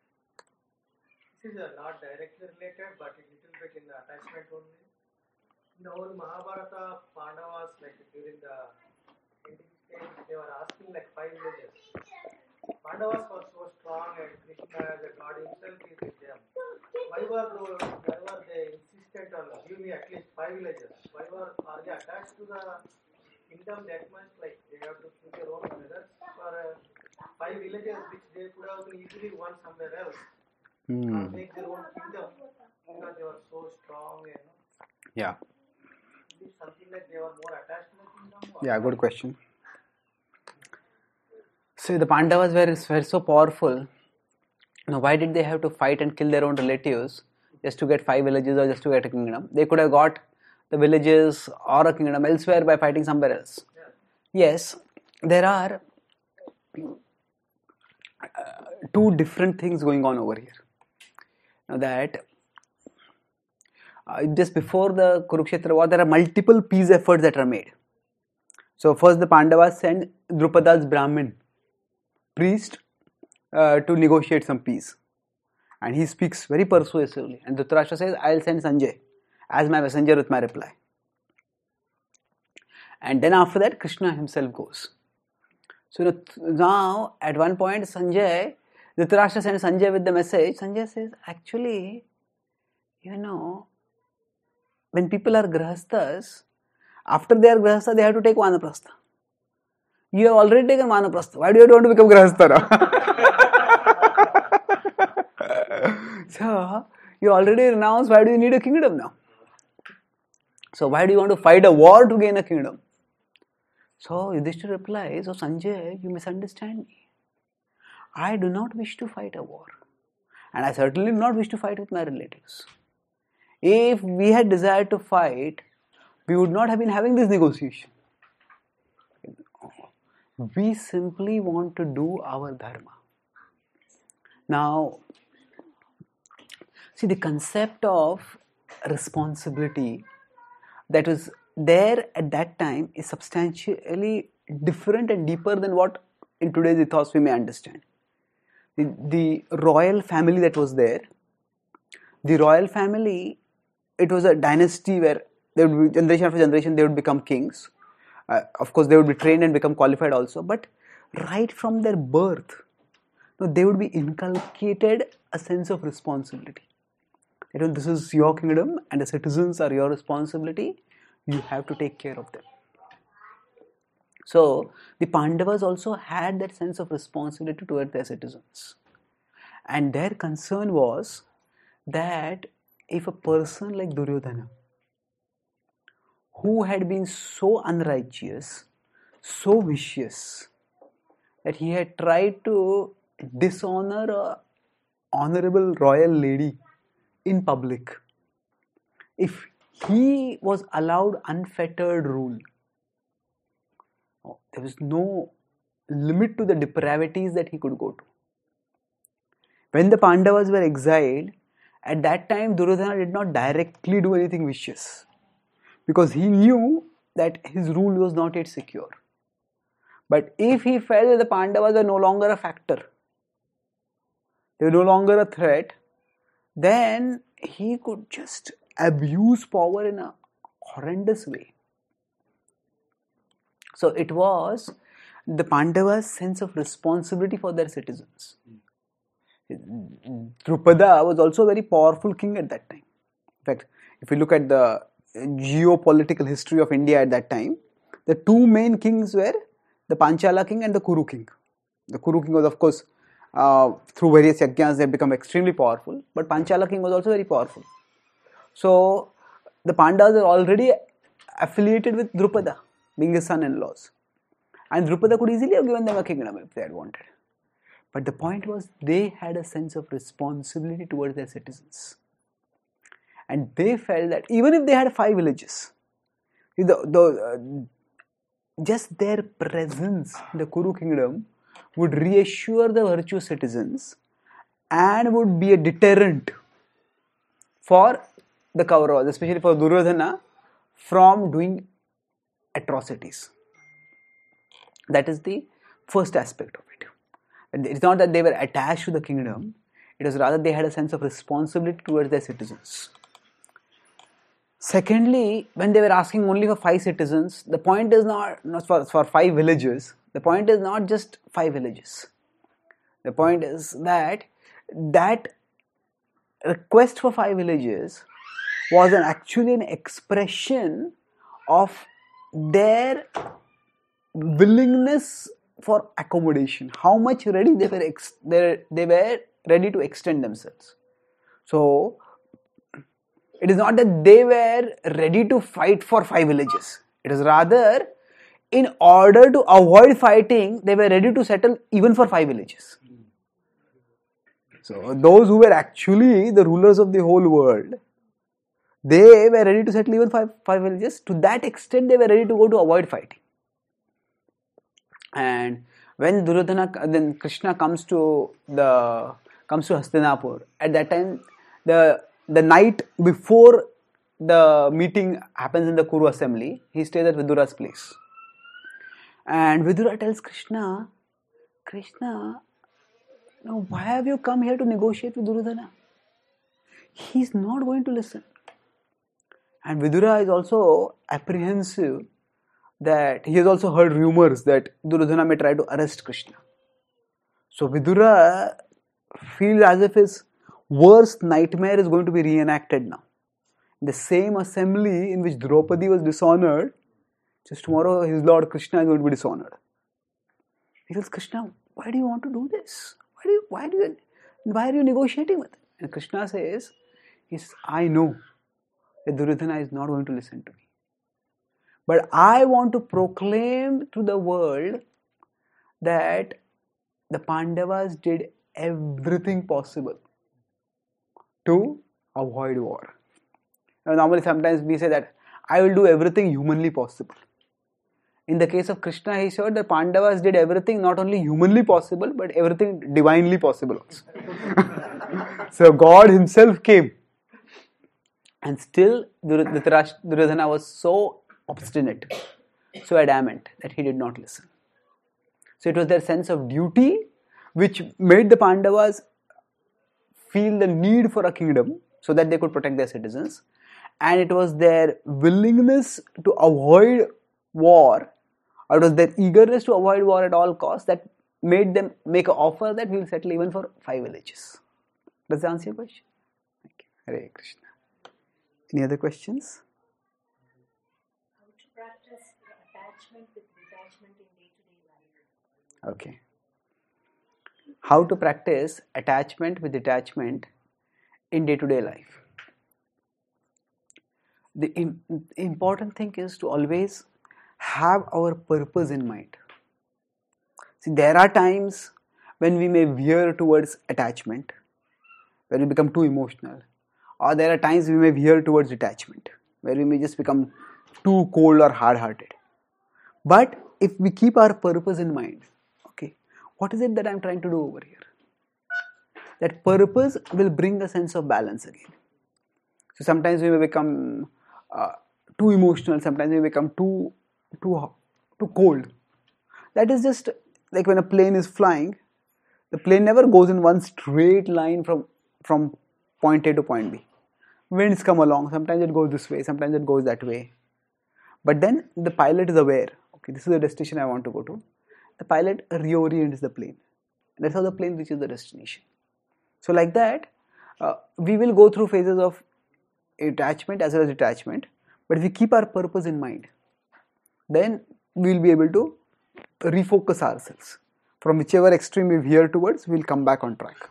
This is not directly related, but a little bit in the attachment only. In the whole Mahabharata, Pandavas, like during the ending stage, they were asking like 5 villages. Pandavas were so strong and Krishna, the God himself, is with them. Why were they insistent on give me at least 5 villages? Are they attached to the kingdom that much? Like they have to put their own brothers for 5 villages which they could have easily won somewhere else. Or make their own kingdom because they were so strong and Yeah. is it something like they were more attached to the kingdom? Or Yeah, good question. So the Pandavas were so powerful. Now, why did they have to fight and kill their own relatives just to get 5 villages or just to get a kingdom? They could have got the villages or a kingdom elsewhere by fighting somewhere else. Yes, there are two different things going on over here. Now that just before the Kurukshetra war, there are multiple peace efforts that are made. So first the Pandavas send Drupada's Brahmin priest to negotiate some peace, and he speaks very persuasively, and Dhritarashtra says, I'll send Sanjay as my messenger with my reply. And then after that Krishna himself goes. So now at one point Dhritarashtra sends Sanjay with the message. Sanjay says, actually, when people are grahasthas, after they are grahastha, they have to take vanaprastha. You have already taken vanaprastha. Why do you want to become grahastha now? So, you already renounced. Why do you need a kingdom now? So, why do you want to fight a war to gain a kingdom? So, Yudhishthira replies, oh Sanjay, you misunderstand me. I do not wish to fight a war. And I certainly do not wish to fight with my relatives. If we had desired to fight, we would not have been having this negotiation. We simply want to do our dharma. Now, see, the concept of responsibility that was there at that time is substantially different and deeper than what in today's ethos we may understand. The royal family that was there, the royal family, it was a dynasty where they would be, generation after generation, they would become kings. Of course, they would be trained and become qualified also, but right from their birth, they would be inculcated a sense of responsibility. This is your kingdom and the citizens are your responsibility. You have to take care of them. So, the Pandavas also had that sense of responsibility toward their citizens. And their concern was that if a person like Duryodhana, who had been so unrighteous, so vicious, that he had tried to dishonor a honorable royal lady in public, if he was allowed unfettered rule, there was no limit to the depravities that he could go to. When the Pandavas were exiled, at that time Duryodhana did not directly do anything vicious, because he knew that his rule was not yet secure. But if he felt that the Pandavas were no longer a factor, they were no longer a threat, then he could just abuse power in a horrendous way. So it was the Pandavas' sense of responsibility for their citizens. Drupada was also a very powerful king at that time. In fact, if you look at the geopolitical history of India at that time, the two main kings were the Panchala king and the Kuru king. The Kuru king was, of course, through various yajnas, they have become extremely powerful, but Panchala king was also very powerful. So, the Pandavas are already affiliated with Drupada, being his son-in-laws. And Drupada could easily have given them a kingdom if they had wanted. But the point was, they had a sense of responsibility towards their citizens. And they felt that even if they had 5 villages, just their presence in the Kuru kingdom would reassure the virtuous citizens and would be a deterrent for the Kauravas, especially for Duryodhana, from doing atrocities. That is the first aspect of it. It's not that they were attached to the kingdom, it was rather they had a sense of responsibility towards their citizens. Secondly, when they were asking only for 5 citizens, the point is not for 5 villages. The point is not just 5 villages. The point is that request for 5 villages was actually an expression of their willingness for accommodation. How much ready they were ready to extend themselves. So it is not that they were ready to fight for 5 villages. It is rather, in order to avoid fighting, they were ready to settle even for 5 villages. So those who were actually the rulers of the whole world, they were ready to settle even 5 villages. To that extent, they were ready to go to avoid fighting. And when then Krishna comes to Hastinapur, at that time, the night before the meeting happens in the Kuru assembly, he stays at Vidura's place. And Vidura tells Krishna, now why have you come here to negotiate with Duryodhana? He's not going to listen. And Vidura is also apprehensive that he has also heard rumors that Duryodhana may try to arrest Krishna. So Vidura feels as if his worst nightmare is going to be reenacted now. In the same assembly in which Draupadi was dishonored, just tomorrow his Lord Krishna is going to be dishonored. He tells Krishna, why do you want to do this? Why are you negotiating with him? And Krishna says, I know that Duryodhana is not going to listen to me. But I want to proclaim to the world that the Pandavas did everything possible to avoid war. Now, normally sometimes we say that I will do everything humanly possible. In the case of Krishna, he showed that Pandavas did everything not only humanly possible, but everything divinely possible also. So God himself came. And still Duryodhana was so obstinate, so adamant that he did not listen. So it was their sense of duty which made the Pandavas feel the need for a kingdom so that they could protect their citizens. And it was their willingness to avoid war, or it was their eagerness to avoid war at all costs that made them make an offer that we will settle even for 5 villages. Does that answer your question? Thank you. Hare Krishna. Any other questions? How to practice attachment with detachment in day-to-day life? Okay. How to practice attachment with detachment in day-to-day life. The important thing is to always have our purpose in mind. See, there are times when we may veer towards attachment, when we become too emotional, or there are times we may veer towards detachment, where we may just become too cold or hard-hearted. But if we keep our purpose in mind, okay, what is it that I'm trying to do over here? That purpose will bring a sense of balance again. So sometimes we may become too emotional, sometimes we become too cold. That is just like when a plane is flying, the plane never goes in one straight line from point A to point B. Winds come along, sometimes it goes this way, sometimes it goes that way. But then the pilot is aware, okay, this is the destination I want to go to. The pilot reorients the plane. That's how the plane reaches the destination. So like that, we will go through phases of attachment as well as detachment. But if we keep our purpose in mind, then we will be able to refocus ourselves. From whichever extreme we veer towards, we will come back on track.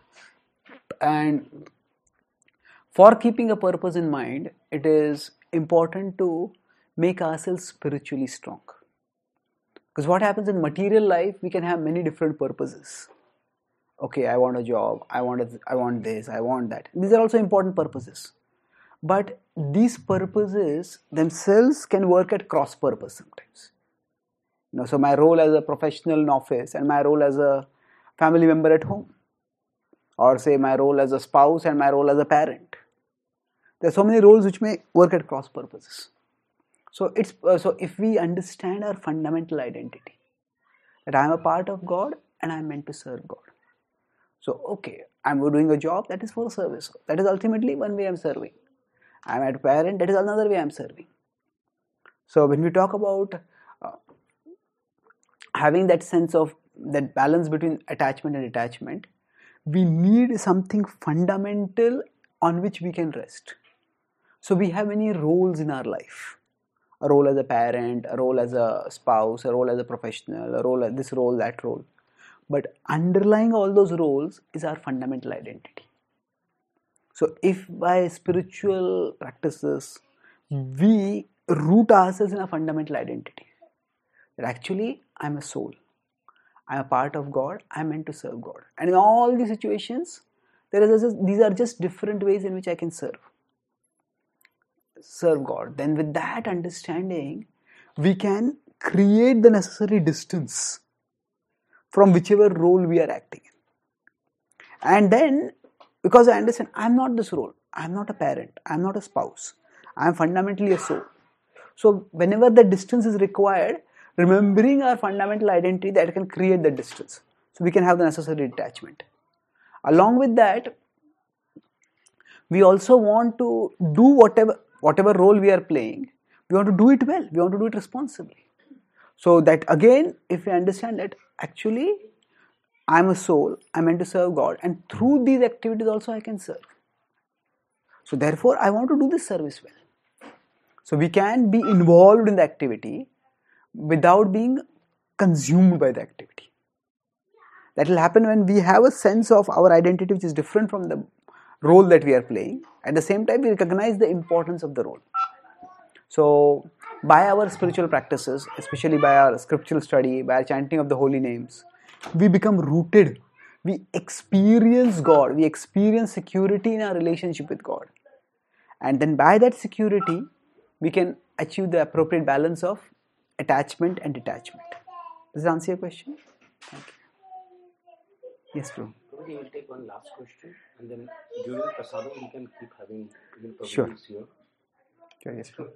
And for keeping a purpose in mind, it is important to make ourselves spiritually strong. Because what happens in material life, we can have many different purposes. Okay, I want a job, I want this, I want that. These are also important purposes. But these purposes themselves can work at cross purpose sometimes. So my role as a professional in office and my role as a family member at home, or say my role as a spouse and my role as a parent. There are so many roles which may work at cross purposes. So if we understand our fundamental identity, that I am a part of God and I am meant to serve God. So okay, I am doing a job that is for service. That is ultimately one way I am serving. I am a parent, that is another way I am serving. So when we talk about having that sense of that balance between attachment and detachment, we need something fundamental on which we can rest. So we have many roles in our life. A role as a parent, a role as a spouse, a role as a professional, a role as this role, that role. But underlying all those roles is our fundamental identity. So if by spiritual practices we root ourselves in a fundamental identity, that actually I'm a soul, I'm a part of God, I'm meant to serve God. And in all these situations, these are just different ways in which I can serve God. Then with that understanding, we can create the necessary distance from whichever role we are acting in. And then, because I understand I'm not this role, I'm not a parent, I'm not a spouse, I'm fundamentally a soul. So whenever the distance is required, remembering our fundamental identity, that can create the distance. So we can have the necessary detachment. Along with that, we also want to do whatever role we are playing, we want to do it well, we want to do it responsibly. So that again, if we understand that actually I'm a soul, I'm meant to serve God, and through these activities also I can serve. So therefore I want to do this service well. So we can be involved in the activity without being consumed by the activity. That will happen when we have a sense of our identity which is different from the role that we are playing. At the same time, we recognize the importance of the role. So by our spiritual practices, especially by our scriptural study, by our chanting of the holy names, we become rooted. We experience God. We experience security in our relationship with God. And then by that security, we can achieve the appropriate balance of attachment and detachment. Does that answer your question? Thank you. Yes, bro. Prabhuji, we'll take one last question, and then during prasadam we can keep having Prabhuji Sure. here. Sure, yes, bro.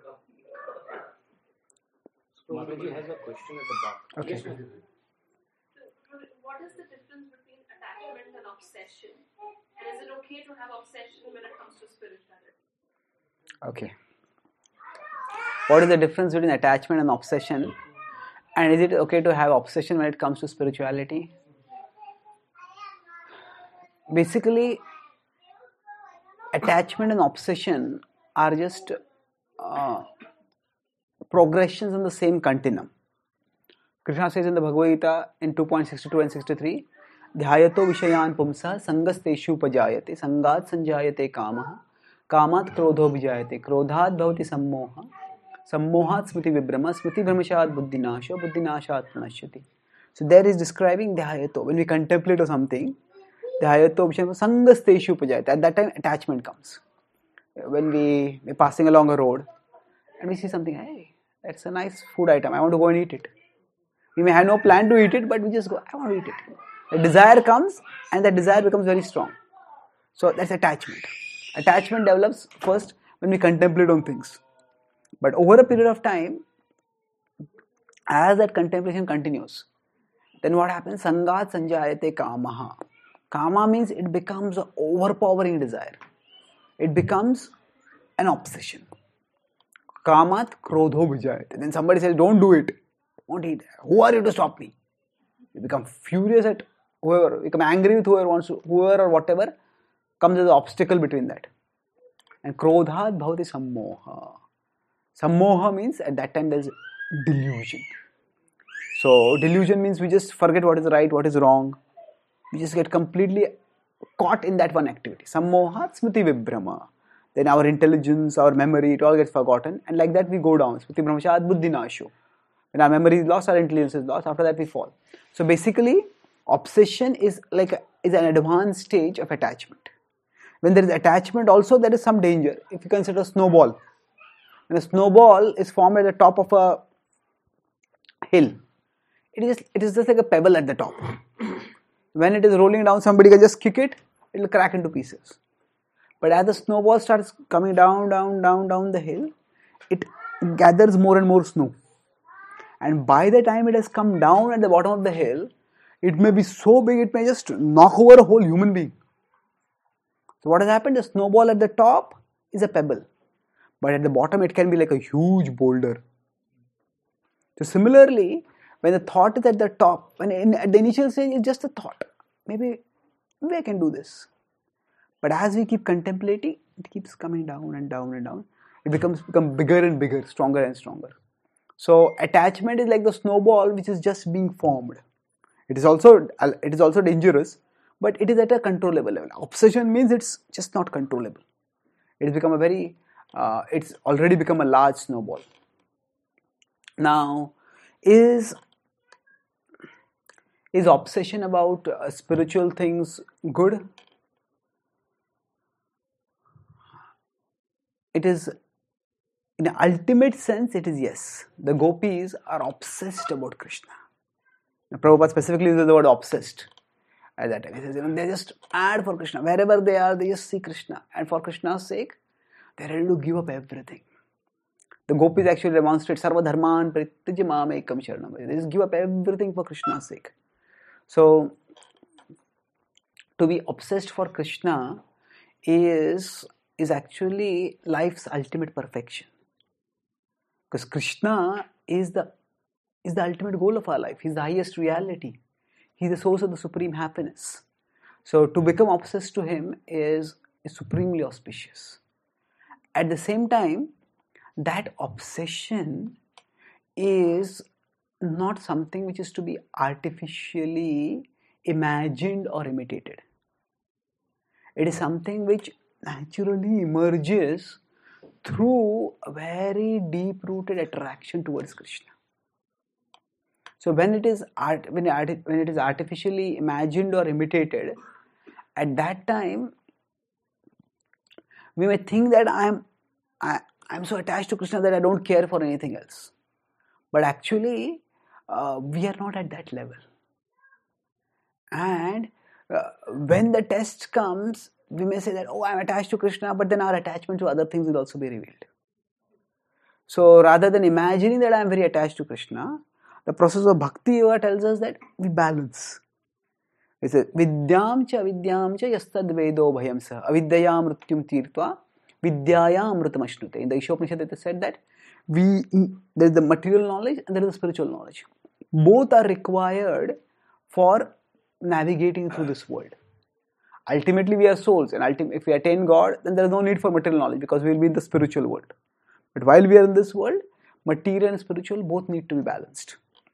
Mataji has a question at the back. Okay. Yes, ma'am. What is the difference between attachment and obsession? And is it okay to have obsession when it comes to spirituality? Okay. What is the difference between attachment and obsession? And is it okay to have obsession when it comes to spirituality? Basically, attachment and obsession are just progressions on the same continuum. Krishna says in the Bhagavad Gita in 2.62 and 63, Dhyayato Vishayan Pumsa Sangasteshu Pajayate Sangat Sanjayate Kamaha Kamat Krodho Vijayate Krodhat Bhavati Sammoha Sammohat Smriti Vibrama Smriti Brahmashat Buddhinasho Buddhinashat Pranashyati. So there is describing Dhyayato. When we contemplate on something, Dhyayato Vishayan Sangasteshu Pajayate. At that time attachment comes. When we are passing along a road and we see something, hey, that's a nice food item, I want to go and eat it. We may have no plan to eat it, but we just go, I want to eat it. The desire comes and that desire becomes very strong. So that's attachment. Attachment develops first when we contemplate on things. But over a period of time, as that contemplation continues, then what happens? Sangat Sanjayate Kamaha. Kama means it becomes an overpowering desire. It becomes an obsession. Kamat Krodho Vijayate. Then somebody says, don't do it. Won't eat. Who are you to stop me? You become furious at whoever, become angry with whoever wants to, whoever or whatever comes as an obstacle between that. And Krodhat Bhavati Sammoha. Sammoha means at that time there is delusion. So delusion means we just forget what is right, what is wrong. We just get completely caught in that one activity. Sammohat Smriti Vibrama. Then our intelligence, our memory, it all gets forgotten. And like that we go down. Smriti Brahmashat Buddhinasho. When our memory is lost, our intelligence is lost. After that we fall. So basically, obsession is an advanced stage of attachment. When there is attachment also, there is some danger. If you consider a snowball. When a snowball is formed at the top of a hill, it is just like a pebble at the top. When it is rolling down, somebody can just kick it, it will crack into pieces. But as the snowball starts coming down the hill, it gathers more and more snow. And by the time it has come down at the bottom of the hill, it may be so big, it may just knock over a whole human being. So what has happened? The snowball at the top is a pebble. but at the bottom it can be like a huge boulder. So similarly, when the thought is at the top, at the initial stage it's just a thought, maybe I can do this. But as we keep contemplating, it keeps coming down and down and down. It becomes bigger and bigger, stronger and stronger. So attachment is like the snowball which is just being formed. It is also dangerous, but it is at a controllable level. Obsession means it's just not controllable. It has become it's already become a large snowball. Now, is obsession about spiritual things good? It is, in an ultimate sense, it is yes. The gopis are obsessed about Krishna. Now, Prabhupada specifically uses the word obsessed at that time. He says, they just mad for Krishna. Wherever they are, they just see Krishna. And for Krishna's sake, they are ready to give up everything. The gopis actually demonstrate sarva dharman parityajya mam ekam sharanam. They just give up everything for Krishna's sake. So, to be obsessed for Krishna is actually life's ultimate perfection. Because Krishna is the ultimate goal of our life. He's the highest reality. He's the source of the supreme happiness. So to become obsessed to him is supremely auspicious. At the same time, that obsession is not something which is to be artificially imagined or imitated. It is something which naturally emerges through a very deep-rooted attraction towards Krishna. So when it is artificially imagined or imitated, at that time we may think that I'm so attached to Krishna that I don't care for anything else. But actually, we are not at that level. And when the test comes, we may say that, oh, I'm attached to Krishna, but then our attachment to other things will also be revealed. So rather than imagining that I'm very attached to Krishna, the process of Bhakti Yoga tells us that we balance. It says, Vidyam cha yastad vedo bhayam sa avidyaya mrityum tirtva vidyaya amritam ashnute. In the Ishopanishad it is said that there is the material knowledge and there is the spiritual knowledge. Both are required for navigating through this world. Ultimately we are souls, and if we attain God, then there is no need for material knowledge because we will be in the spiritual world. But while we are in this world, material and spiritual both need to be balanced.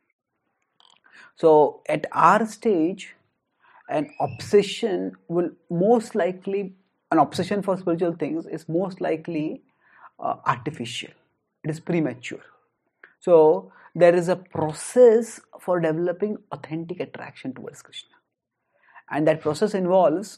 So at our stage, an obsession for spiritual things is most likely artificial. It is premature. So there is a process for developing authentic attraction towards Krishna. And that process involves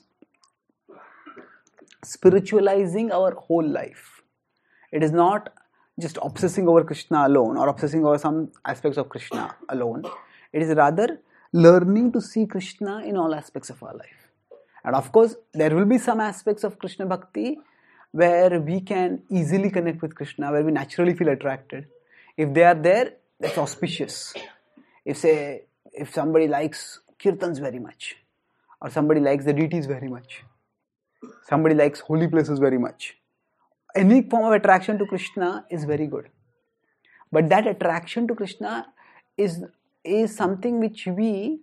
spiritualizing our whole life. It is not just obsessing over Krishna alone or obsessing over some aspects of Krishna alone. It is rather learning to see Krishna in all aspects of our life. And of course, there will be some aspects of Krishna Bhakti where we can easily connect with Krishna, where we naturally feel attracted. If they are there, that's auspicious. If somebody likes kirtans very much, or somebody likes the deities very much, somebody likes holy places very much, any form of attraction to Krishna is very good. But that attraction to Krishna is something which we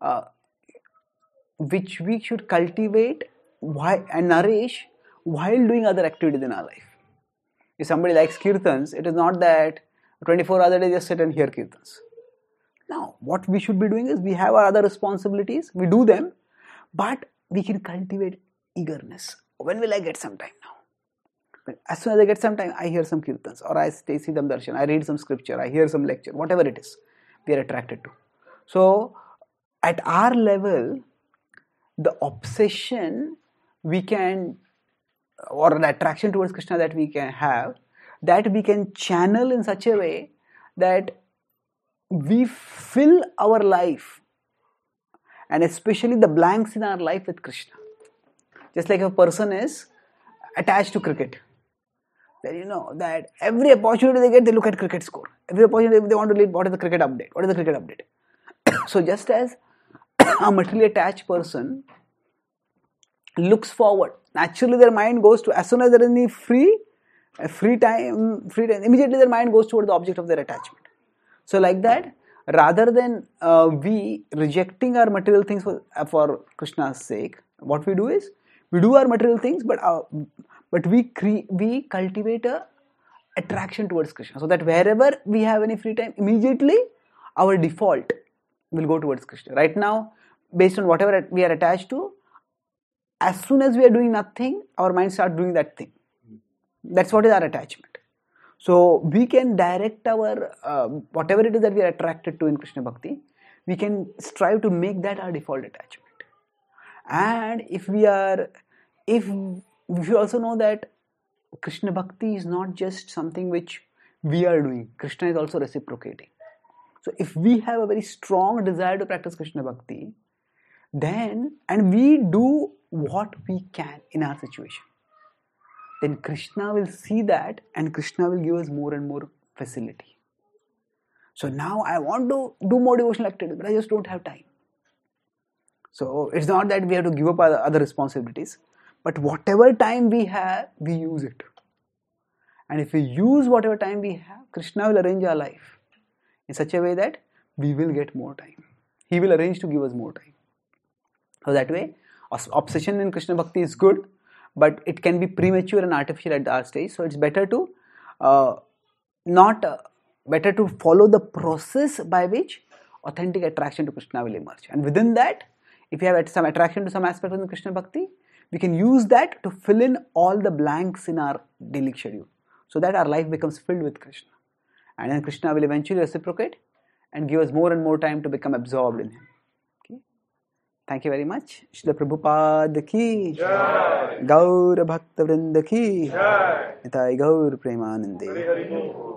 should cultivate and nourish while doing other activities in our life. If somebody likes kirtans, it is not that 24 hours a day just sit and hear kirtans. Now, what we should be doing is we have our other responsibilities, we do them, but we can cultivate eagerness. When will I get some time now? As soon as I get some time, I hear some kirtans, or I see some darshan, I read some scripture, I hear some lecture, whatever it is, we are attracted to. So, at our level, the obsession we can, or the attraction towards Krishna that we can have, that we can channel in such a way that we fill our life, and especially the blanks in our life, with Krishna. Just like if a person is attached to cricket, then you know that every opportunity they get, they look at cricket score. Every opportunity, if they want to read, what is the cricket update? What is the cricket update? So just as a materially attached person looks forward, naturally their mind goes to, as soon as there is any free Free time, immediately their mind goes toward the object of their attachment. So like that, rather than we rejecting our material things for Krishna's sake, what we do is we do our material things, but we cultivate a attraction towards Krishna, so that wherever we have any free time, immediately our default will go towards Krishna. Right now, based on whatever we are attached to, as soon as we are doing nothing, our mind starts doing that thing. That's what is our attachment. So we can direct our whatever it is that we are attracted to in Krishna Bhakti, we can strive to make that our default attachment. And if we also know that Krishna Bhakti is not just something which we are doing, Krishna is also reciprocating. So if we have a very strong desire to practice Krishna Bhakti, then, and we do what we can in our situation, then Krishna will see that and Krishna will give us more and more facility. So now I want to do more devotional activity, but I just don't have time. So it's not that we have to give up other responsibilities, but whatever time we have, we use it. And if we use whatever time we have, Krishna will arrange our life in such a way that we will get more time. He will arrange to give us more time. So that way, obsession in Krishna Bhakti is good, but it can be premature and artificial at our stage. So it's better to better to follow the process by which authentic attraction to Krishna will emerge. And within that, if you have some attraction to some aspect of the Krishna Bhakti, we can use that to fill in all the blanks in our daily schedule, so that our life becomes filled with Krishna. And then Krishna will eventually reciprocate and give us more and more time to become absorbed in Him. Okay? Thank you very much. Srila Prabhupada ki Jai. Gaur Bhakta Vrinda ki Jai. Nitai Gaur Premanande.